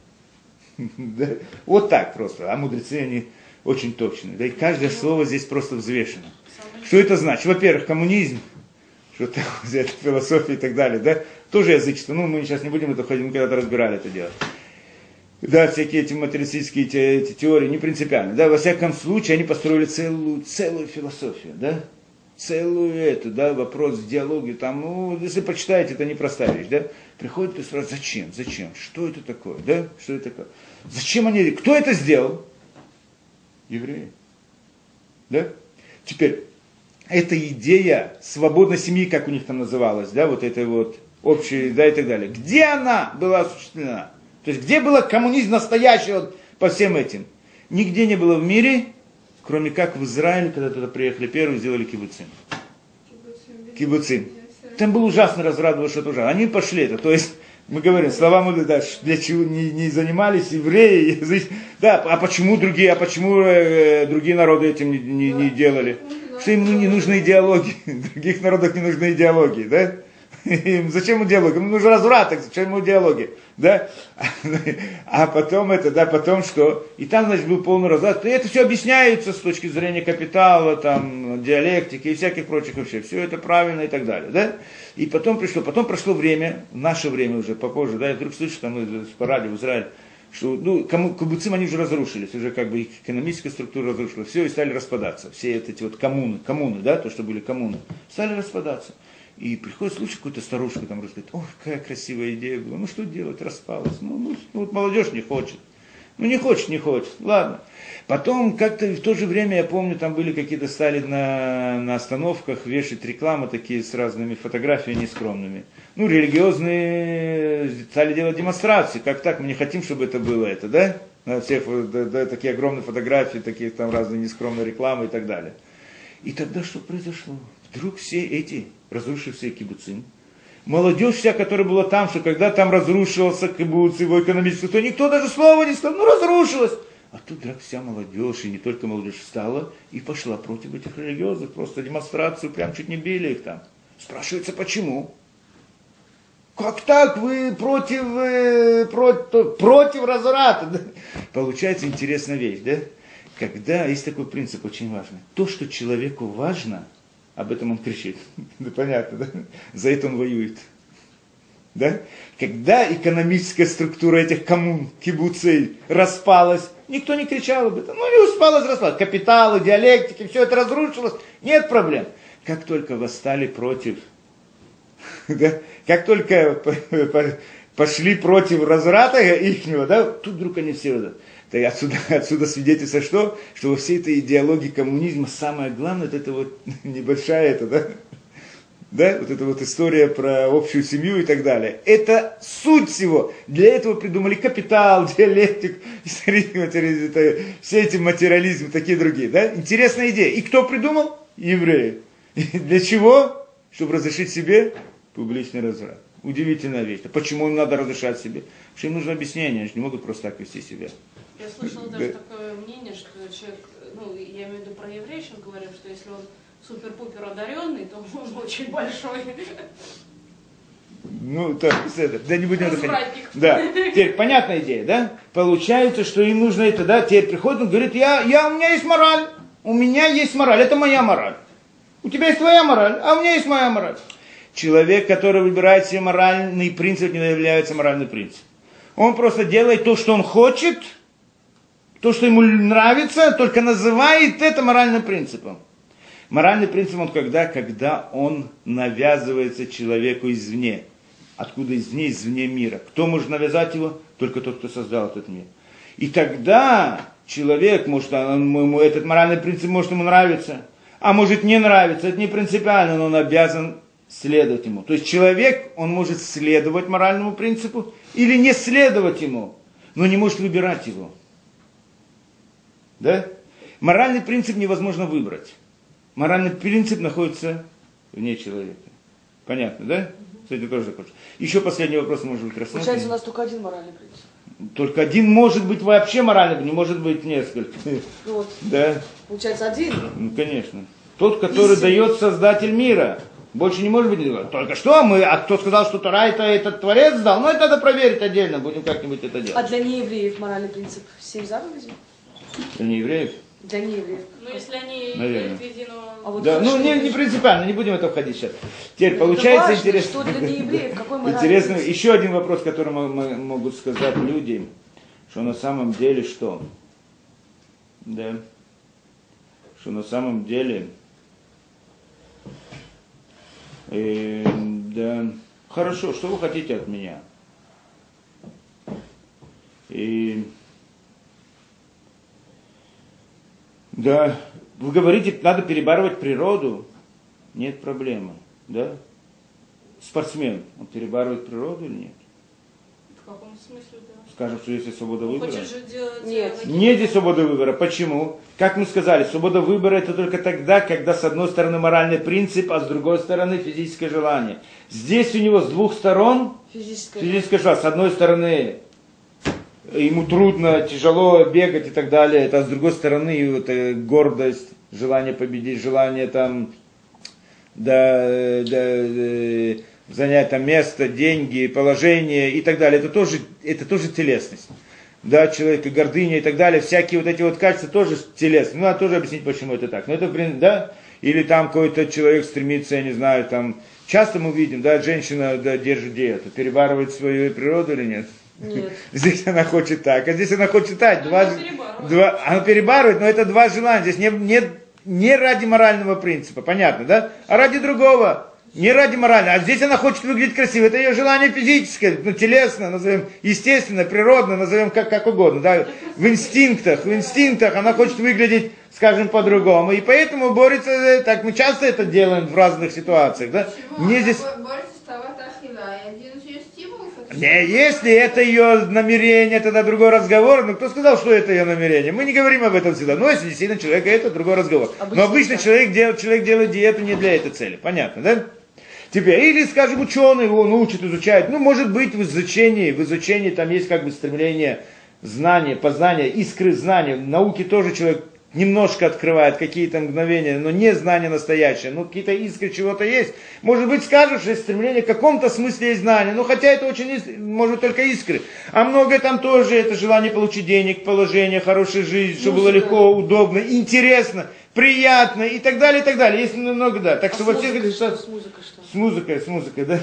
Да? Вот так просто. А мудрецы, они очень точные. Да? И каждое слово здесь просто взвешено. Что это значит? Во-первых, коммунизм, что-то взять, философия и так далее, да? Тоже язычество. Ну, мы сейчас не будем это ходить, мы когда-то разбирали это дело. Да, всякие эти материалистические эти теории, не принципиально. Да, во всяком случае, они построили целую философию, да? Да, вопрос, диалоги, там, ну, если почитаете, это непростая вещь, да? Приходит и сразу, зачем? Что это такое, да? Что это такое? Зачем они, кто это сделал? Евреи. Да? Теперь, эта идея свободной семьи, как у них там называлась, да, вот это вот общая, да, и так далее. Где она была осуществлена? То есть, где был коммунизм настоящий вот по всем этим? Нигде не было в мире, кроме как в Израиле, когда туда приехали первые, сделали кибуцим. Кибуцим. Там был ужасный разврат, было что-то ужасное. Они пошли это, то есть, мы говорим, слова мы, да, для чего не занимались евреи, да, а почему другие народы этим не делали? Что им не нужны идеологии, в других народах не нужны идеологии, да? Зачем идеология? Ему нужен разврат, так зачем ему идеология? Да? А потом потом что? И там, значит, был полный разврат. И это все объясняется с точки зрения капитала, там, диалектики и всяких прочих вообще. Все это правильно и так далее. Да? И потом прошло время, наше время уже попозже, да, я вдруг слышу, там, по радио в Израиле, что, ну, кибуцим они уже разрушились, уже как бы их экономическая структура разрушилась, все, и стали распадаться. Все эти вот коммуны, да, то, что были коммуны, стали распадаться. И приходит случай, какой-то старушка там рассказывает: ох, какая красивая идея была, ну что делать, распалась, ну вот молодежь не хочет, не хочет, ладно. Потом как-то в то же время, я помню, там были какие-то, стали на остановках вешать рекламы такие с разными фотографиями нескромными. Ну, религиозные стали делать демонстрации, как так, мы не хотим, чтобы это было это, да? Все такие огромные фотографии, такие там разные нескромные рекламы и так далее. И тогда что произошло? Вдруг все эти разрушившиеся кибуцим, молодежь вся, которая была там, что когда там разрушился кибуц, его экономический, то никто даже слова не сказал, ну разрушилось. А тут вдруг вся молодежь, и не только молодежь, встала и пошла против этих религиозных, просто демонстрацию, прям чуть не били их там. Спрашивается, почему? Как так вы против разврата? Да? Получается интересная вещь, да? Когда есть такой принцип очень важный. То, что человеку важно, об этом он кричит. Да понятно, да? За это он воюет. Да? Когда экономическая структура этих коммун, кибуцей распалась, никто не кричал об этом. Ну, не успалось распалась. Капиталы, диалектики, все это разрушилось. Нет проблем. Как только восстали против, да? Как только пошли против разврата ихнего, да? Тут вдруг они все... Отсюда свидетельство что? Что во всей этой идеологии коммунизма самое главное, это вот небольшая да? Вот эта вот история про общую семью и так далее. Это суть всего. Для этого придумали капитал, диалектик, все эти материализмы, такие другие. Да? Интересная идея. И кто придумал? Евреи. И для чего? Чтобы разрешить себе публичный разврат. Удивительная вещь. Почему им надо разрешать себе? Потому что им нужно объяснение, они же не могут просто так вести себя. Я слышала даже такое мнение, что человек, ну, я имею в виду про евреев, сейчас говорим, что если он супер-пупер одаренный, то он очень большой. Ну, так, да не будем доходить. Да, теперь понятная идея, да? Получается, что им нужно это, да? Теперь приходит, он говорит, у меня есть мораль, это моя мораль. У тебя есть твоя мораль, а у меня есть моя мораль. Человек, который выбирает себе моральный принцип, не является моральным принципом. Он просто делает то, что он хочет, то, что ему нравится, только называет это моральным принципом. Моральный принцип он когда он навязывается человеку извне. Откуда извне мира. Кто может навязать его? Только тот, кто создал этот мир. И тогда человек, может, ему этот моральный принцип может ему нравиться, а может не нравится, это не принципиально, но он обязан следовать ему. То есть человек, он может следовать моральному принципу или не следовать ему, но не может выбирать его. Да? Моральный принцип невозможно выбрать. Моральный принцип находится вне человека. Понятно, да? Кстати, тоже закончил. Еще последний вопрос, может быть, рассмотрим. Получается, у нас только один моральный принцип. Только один может быть вообще моральным, не может быть несколько. Вот. Да? Получается, один. Ну, конечно. Тот, который дает Создатель мира. Больше не может быть. Только что мы, а кто сказал, что Тора это этот Творец дал? Ну, это надо проверить отдельно, будем как-нибудь это делать. А для неевреев моральный принцип 7 заповедей? Для неевреев? Для неевреев. Ну, если они Наверное. верят в единого... А вот Да, ну хорошо. не принципиально, не будем в это входить сейчас. Теперь Это получается важно, интересно. что для неевреев, какой моральный Интересно, принцип? еще один вопрос, который могут сказать люди, что на самом деле что? Да. Что на самом деле... да. Хорошо, что вы хотите от меня? Да, вы говорите, надо перебарывать природу. Нет проблемы, да? Спортсмен, он перебарывает природу или нет? В каком смысле, да? Скажем, что есть свобода выбора. Хочешь же делать... Нет. Нет здесь свободы выбора. Почему? Как мы сказали, свобода выбора это только тогда, когда с одной стороны моральный принцип, а с другой стороны физическое желание. Здесь у него с двух сторон физическое желание. С одной стороны ему трудно, тяжело бегать и так далее, а с другой стороны это гордость, желание победить, желание там занять там место, деньги, положение и так далее. Это тоже телесность. Да, человека, гордыня и так далее, всякие вот эти вот качества тоже телесные. Ну, надо тоже объяснить, почему это так. Но это, да, или там какой-то человек стремится, я не знаю, там, часто мы видим, да, женщина держит диету, перебарывает свою природу или нет? Нет. Здесь она хочет так, а здесь она хочет так. Она перебарывает, но это два желания. Здесь не ради морального принципа, понятно, да? А ради другого. Не ради морального. А здесь она хочет выглядеть красиво. Это ее желание физическое, ну, телесное, назовем, естественно, природно, назовем как угодно. Да? В инстинктах она хочет выглядеть, скажем, по-другому. И поэтому борется, так мы часто это делаем в разных ситуациях. Да? Почему? Не Она здесь... борется с тават-ахила, и один из ее стимулов... Не, если это ее намерение, тогда другой разговор. Но кто сказал, что это ее намерение? Мы не говорим об этом всегда. Но если действительно человек это, другой разговор. Но обычно человек делает диету не для этой цели. Понятно, да? Теперь, или, скажем, ученый, он учит, изучает. Ну, может быть, в изучении там есть как бы стремление знания, познания, искры знания. В науке тоже человек немножко открывает какие-то мгновения, но не знания настоящие, но какие-то искры чего-то есть. Может быть, скажешь, что стремление в каком-то смысле есть знания, но хотя это очень, может, только искры. А многое там тоже, это желание получить денег, положение, хорошей жизни, чтобы было легко, удобно, интересно, приятно и так далее, и так далее. Есть много, да. Так что во всех этих ситуациях... С музыкой, да?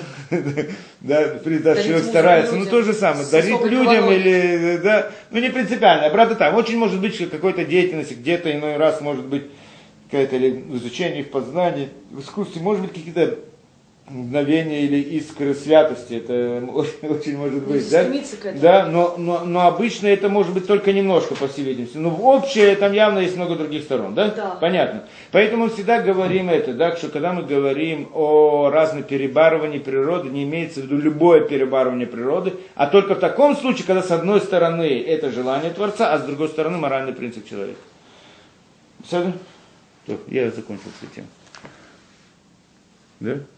Да, человек старается. Ну, то же самое. Дарить людям или, да, ну, не принципиально. Обратно там. Очень может быть какой-то деятельности, где-то иной раз может быть какое-то или в изучении, в познании, в искусстве, может быть какие-то мгновения или искры святости. Это очень может быть, да? Да, но обычно это может быть только немножко, по всей видимости. Но в общее там явно есть много других сторон, да? Да. Понятно. Поэтому мы всегда говорим это, да, что когда мы говорим о разном перебарывании природы, не имеется в виду любое перебарывание природы, а только в таком случае, когда с одной стороны это желание Творца, а с другой стороны моральный принцип человека. Все? Я закончил с этим. Да?